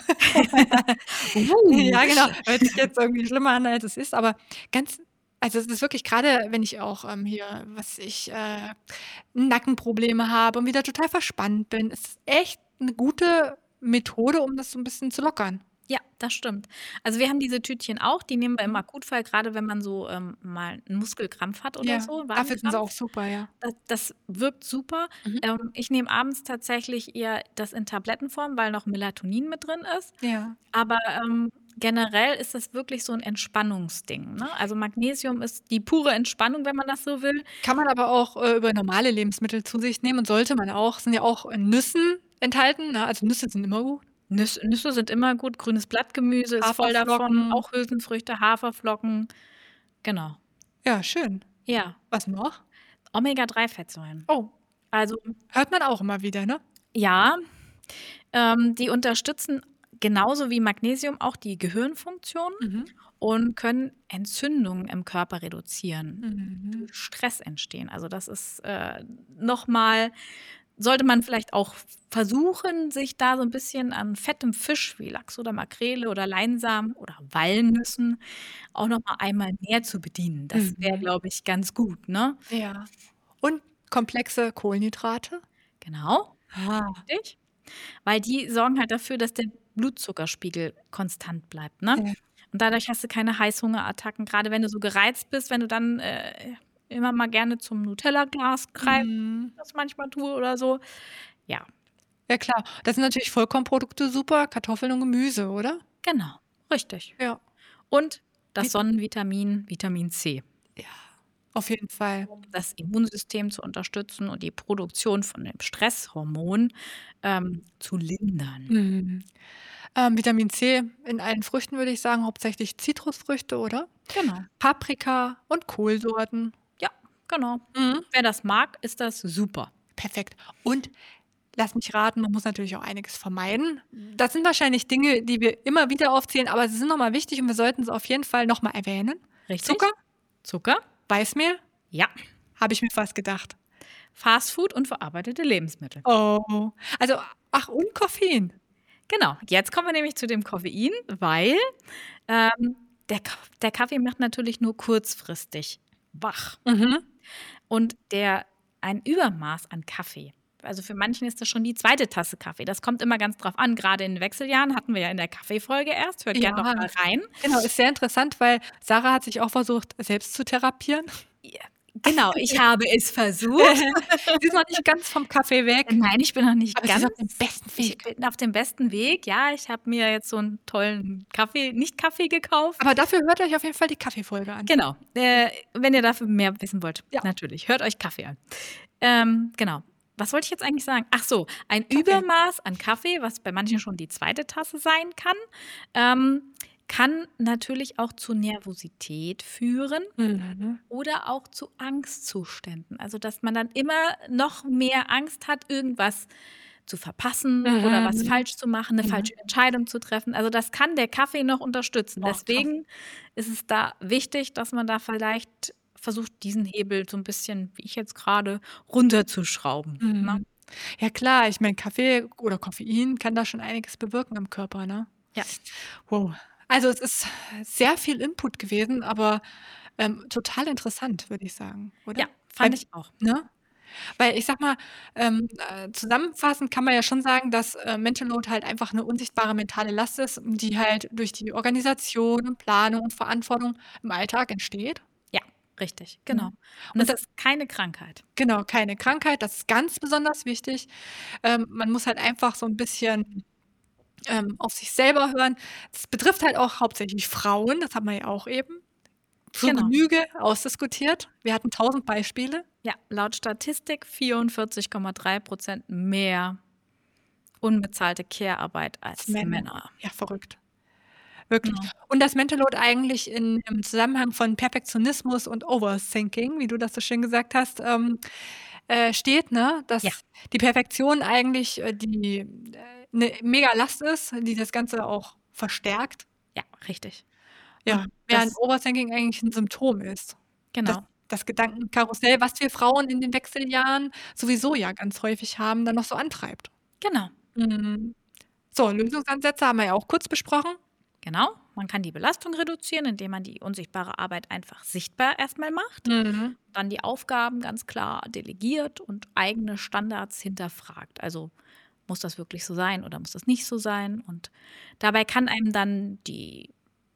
Ja, Uh. genau. Hört sich jetzt irgendwie schlimmer an, als es ist, aber ganz also es ist wirklich grade, wenn ich auch, ähm, hier, was ich, äh, Nackenprobleme habe und wieder total verspannt bin, ist es echt 'ne gute Methode, um das so 'n bisschen zu lockern. Ja, das stimmt. Also, wir haben diese Tütchen auch, die nehmen wir im Mhm. Akutfall, grade wenn man so, ähm, mal 'n Muskelkrampf hat oder Ja, so, dafür sind sie auch Wadenkrampf. super, ja. Das das wirkt super. Mhm. Ähm, ich nehme abends tatsächlich eher das in Tablettenform, weil noch Melatonin mit drin ist. Ja. Aber, ähm, generell ist das wirklich so 'n Entspannungsding, ne? Also, Magnesium ist die pure Entspannung, wenn man das so will. Kann man aber auch, äh, über normale Lebensmittel zu sich nehmen und sollte man auch. Sind ja auch in Nüssen enthalten, ne? Also Nüsse sind immer gut. Nüss Nüsse sind immer gut, grünes Blattgemüse ist voll davon, Haferflocken. auch Hülsenfrüchte, Haferflocken. Genau. Ja, schön. Ja. Was noch? Omega drei Fettsäuren. Oh, Also hört man auch immer wieder, ne? ja, ähm, die unterstützen genauso wie Magnesium auch die Gehirnfunktion Mhm. und können Entzündungen im Körper reduzieren, Mhm. durch Stress entstehen. Also, das ist, äh, noch mal sollte man vielleicht auch versuchen, sich da so 'n bisschen an fettem Fisch wie Lachs oder Makrele oder Leinsamen oder Walnüssen auch noch mal einmal mehr zu bedienen. Das wäre, Mhm. glaube ich, ganz gut, ne? Ja. Und komplexe Kohlenhydrate? Genau, Ah. richtig. Weil die sorgen halt dafür, dass der Blutzuckerspiegel konstant bleibt, ne? Ja. Und dadurch hast du keine Heißhungerattacken. Grade wenn du so gereizt bist, wenn du dann, äh, immer mal gerne zum Nutellaglas greifst, Mhm. das manchmal tue oder so. Ja, Ja klar. Da sind natürlich Vollkornprodukte super, Kartoffeln und Gemüse, oder? genau, richtig. Ja. Und das Wie Sonnenvitamin, Vitamin C, Ja, auf jeden Fall. um das Immunsystem zu unterstützen und die Produktion von dem Stresshormon, ähm, zu lindern. Mhm. Ähm, Vitamin C in allen Früchten, würde ich sagen, hauptsächlich Zitrusfrüchte, oder? Genau. Paprika und Kohlsorten. Ja, genau. Mhm. Wer das mag, ist das super. Perfekt. Und lass mich raten, man muss natürlich auch einiges vermeiden. Das sind wahrscheinlich Dinge, die wir immer wieder aufzählen, aber sie sind noch mal wichtig und wir sollten sie auf jeden Fall noch mal erwähnen. Richtig? Zucker, Zucker? Weißmehl, Ja. habe ich mir fast gedacht. Fastfood und verarbeitete Lebensmittel. Oh. Also, ach, und Koffein. Genau, jetzt kommen wir nämlich zu dem Koffein, weil, ähm, der Ka der Kaffee macht natürlich nur kurzfristig wach. Mhm. Und der ein Übermaß an Kaffee, also für manchen ist das schon die zweite Tasse Kaffee. Das kommt immer ganz drauf an. Grade in den Wechseljahren hatten wir ja in der Kaffeefolge erst. Hört gern noch Ja. mal rein. Genau, ist sehr interessant, weil Sarah hat sich auch versucht, selbst zu therapieren. Ja, Genau, ich habe es versucht. Sie ist noch nicht ganz vom Kaffee weg. Nein, ich bin noch nicht Aber sie ist ganz auf dem besten ich Weg. bin auf dem besten Weg. Ja, ich habe mir jetzt so einen tollen Kaffee nicht Kaffee gekauft. Aber dafür hört euch auf jeden Fall die Kaffeefolge an. Genau, äh, wenn ihr dafür mehr wissen wollt, Ja. natürlich, hört euch Kaffee an. Ähm, genau. Was wollte ich jetzt eigentlich sagen? Ach so, ein Kaffee. Übermaß an Kaffee, was bei manchen schon die zweite Tasse sein kann, ähm, kann natürlich auch zu Nervosität führen Mhm. oder auch zu Angstzuständen. Also, dass man dann immer noch mehr Angst hat, irgendwas zu verpassen oder was Mhm. falsch zu machen, eine Mhm. falsche Entscheidung zu treffen. Also, das kann der Kaffee noch unterstützen. Oh, krass. Deswegen ist es da wichtig, dass man da vielleicht versucht, diesen Hebel so ein bisschen, wie ich jetzt gerade, runterzuschrauben, ne? Mhm. Ja klar, ich meine, Kaffee oder Koffein kann da schon einiges bewirken im Körper, ne? Ja. Wow. Also, es ist sehr viel Input gewesen, aber, ähm, total interessant, würde ich sagen, oder? Ja, fand Weil ich auch. ne? Weil ich sage mal, ähm, äh, zusammenfassend kann man ja schon sagen, dass, äh, Mental Load halt einfach 'ne unsichtbare mentale Last ist, die halt durch die Organisation und Planung und Verantwortung im Alltag entsteht, Ja, richtig, ne? genau. Und Und das da ist keine Krankheit. genau, keine Krankheit, das ist ganz besonders wichtig. Ähm, man muss halt einfach so 'n bisschen, ähm, auf sich selber hören. Das betrifft halt auch hauptsächlich Frauen, das haben wir ja auch eben zur Genau. Genüge ausdiskutiert. Wir hatten tausend Beispiele. Ja, laut Statistik vierundvierzig Komma drei Prozent mehr unbezahlte Care-Arbeit als Männer. Männer. Ja, verrückt. Wirklich. Ja. Und dass Mental Load eigentlich in im Zusammenhang von Perfektionismus und Overthinking, wie du das so schön gesagt hast, ähm, äh, steht, ne? Ja. Dass die Perfektion eigentlich, äh, die äh, 'ne Mega-Last ist, die das Ganze auch verstärkt. Ja, richtig. Ja, Und während das Overthinking eigentlich 'n Symptom ist. Das genau, das Gedankenkarussell, was wir Frauen in den Wechseljahren sowieso ja ganz häufig haben, dann noch so antreibt. genau, Mhm. So, Lösungsansätze haben wir ja auch kurz besprochen. genau. Man kann die Belastung reduzieren, indem man die unsichtbare Arbeit einfach sichtbar erst mal macht, Mhm. dann die Aufgaben ganz klar delegiert und eigene Standards hinterfragt. Also, muss das wirklich so sein oder muss das nicht so sein? Und dabei kann einem dann die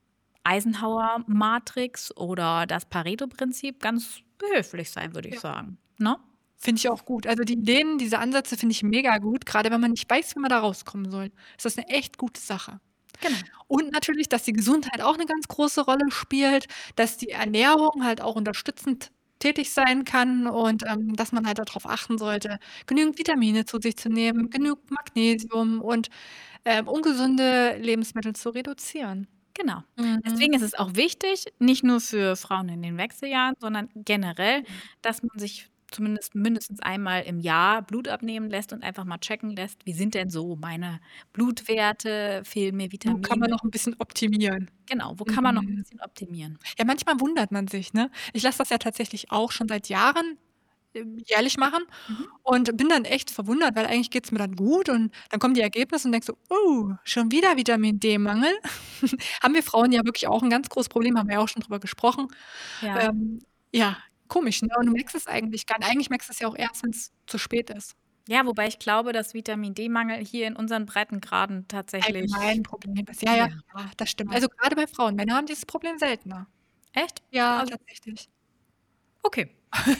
Eisenhower-Matrix oder das Pareto-Prinzip ganz behilflich sein, würde ich Ja. sagen, ne? Finde ich auch gut. Also, die Ideen, diese Ansätze finde ich mega gut, grade wenn man nicht weiß, wie man da rauskommen soll. Ist das 'ne echt gute Sache. Genau. Und natürlich, dass die Gesundheit auch 'ne ganz große Rolle spielt, dass die Ernährung halt auch unterstützend tätig sein kann und, ähm, dass man halt da drauf achten sollte, genügend Vitamine zu sich zu nehmen, genug Magnesium und, ähm, ungesunde Lebensmittel zu reduzieren. Genau. Mhm. Deswegen ist es auch wichtig, nicht nur für Frauen in den Wechseljahren, sondern generell, dass man sich zumindest mindestens einmal im Jahr Blut abnehmen lässt und einfach mal checken lässt, wie sind denn so meine Blutwerte, fehlen mir Wo kann man Vitamine? noch 'n bisschen optimieren? Genau, wo kann man noch 'n Mhm. bisschen optimieren? Ja, manchmal wundert man sich, ne? Ich lasse das ja tatsächlich auch schon seit Jahren, ähm, jährlich machen Mhm. und bin dann echt verwundert, weil eigentlich geht's mir dann gut und dann kommen die Ergebnisse und denkst so: „Oh, schon wieder Vitamin D-Mangel?“ Haben wir Frauen ja wirklich auch 'n ganz großes Problem, haben wir ja auch schon drüber gesprochen. Ja. Ähm, ja, komisch, ne? Und du merkst es eigentlich gar nicht. Eigentlich merkst du es ja auch erst, wenn's zu spät ist. Ja, wobei ich glaube, dass Vitamin D-Mangel hier in unseren Breitengraden tatsächlich Allgemein Problem ist. Ja, ja, ja. ja, das stimmt. Ja. Also, grade bei Frauen. Männer haben dieses Problem seltener. Echt? Ja, Also tatsächlich. okay.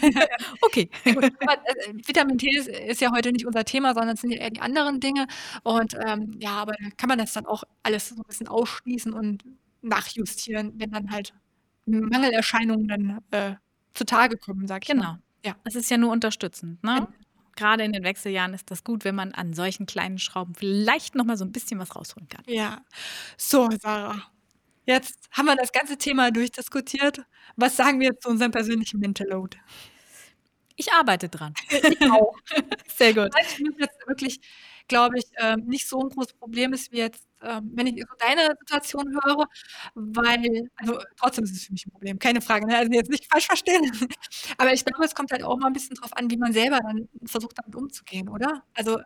Okay. Gut, aber, äh, Vitamin D ist ist ja heute nicht unser Thema, sondern es sind ja eher die anderen Dinge. Und, ähm, ja, aber da kann man das dann auch alles so 'n bisschen ausschließen und nachjustieren, wenn dann halt Mangelerscheinungen dann, äh, zutage kommen, sage ich mal. Genau. Ja. Es ist ja nur unterstützend, ne? Genau. Grade in den Wechseljahren ist das gut, wenn man an solchen kleinen Schrauben vielleicht noch mal so 'n bisschen was rausholen kann. Ja. So, Sarah, jetzt haben wir das ganze Thema durchdiskutiert. Was sagen wir jetzt zu unserem persönlichen Mental Load? Ich arbeite dran. Ich auch. Sehr gut. Weil es für mich jetzt wirklich, glaube ich, ähm, nicht so 'n großes Problem ist wie jetzt, ähm, wenn ich so deine Situation höre, weil also, trotzdem ist es für mich 'n Problem, keine Frage, ne? Also, jetzt nicht falsch verstehen. Aber ich glaube, es kommt halt auch immer 'n bisschen drauf an, wie man selber dann versucht, damit umzugehen, oder? Also,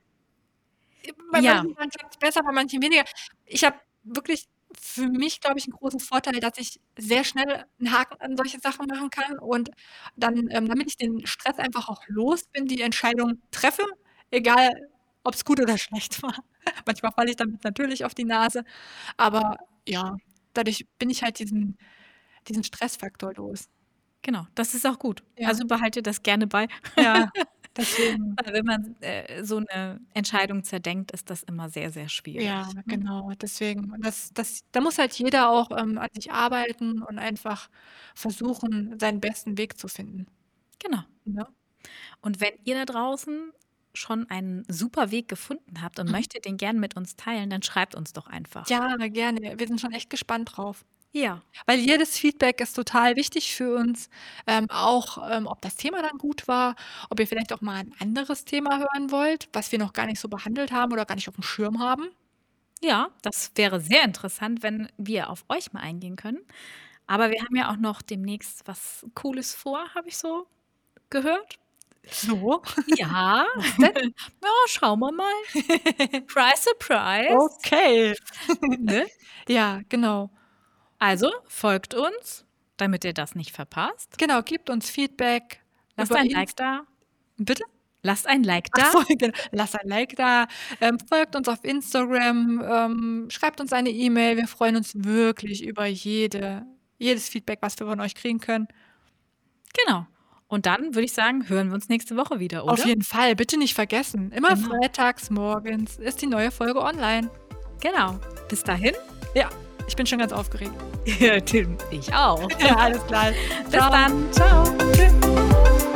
bei Ja. manchen klappt's besser, bei manchen weniger. Ich habe wirklich für mich, glaube ich, 'n großen Vorteil, dass ich sehr schnell 'n Haken an solche Sachen machen kann und dann, ähm, damit ich den Stress einfach auch los bin, die Entscheidung treffe, egal ob's gut oder schlecht war. Manchmal falle ich damit natürlich auf die Nase, aber ja, dadurch bin ich halt diesen diesen Stressfaktor los. Genau, das ist auch gut. Ja. Also behalte dir das gerne bei. Ja, deswegen. Weil wenn man äh, so eine Entscheidung zerdenkt, ist das immer sehr, sehr schwierig. Ja, Ne? genau, deswegen. Und das das da muss halt jeder auch, ähm, an sich arbeiten und einfach versuchen, seinen besten Weg zu finden, Genau. ne? Und wenn ihr da draußen schon einen super Weg gefunden habt und Mhm. möchtet den gern mit uns teilen, dann schreibt uns doch einfach. Ja, gerne. Wir sind schon echt gespannt drauf. Ja. Weil jedes Feedback ist total wichtig für uns, ähm, auch, ähm, ob das Thema dann gut war, ob ihr vielleicht auch mal ein anderes Thema hören wollt, was wir noch gar nicht so behandelt haben oder gar nicht aufm Schirm haben. Ja, das wäre sehr interessant, wenn wir auf euch mal eingehen können. Aber wir haben ja auch noch demnächst was Cooles vor, habe ich so gehört. So? Ja. Was denn? Ja, schauen wir mal. Surprise, surprise. Okay. Ne? Ja, genau. Also folgt uns, damit ihr das nicht verpasst. Genau, gebt uns Feedback Lasst über ein Inst Like da. bitte? Lasst ein Like Ach da. so, genau. Lasst ein Like da, ähm, folgt uns auf Instagram, ähm, schreibt uns eine E-Mail. Wir freuen uns wirklich über jede jedes Feedback, was wir von euch kriegen können. Genau. Und dann würde ich sagen, hören wir uns nächste Woche wieder, oder? Auf jeden Fall, bitte nicht vergessen. Immer Genau. freitags morgens ist die neue Folge online. Genau. Bis dahin. Ja, ich bin schon ganz aufgeregt. Ja, Tim, ich auch. Ja, alles klar. Bis Ciao. dann. Ciao. Tschüss.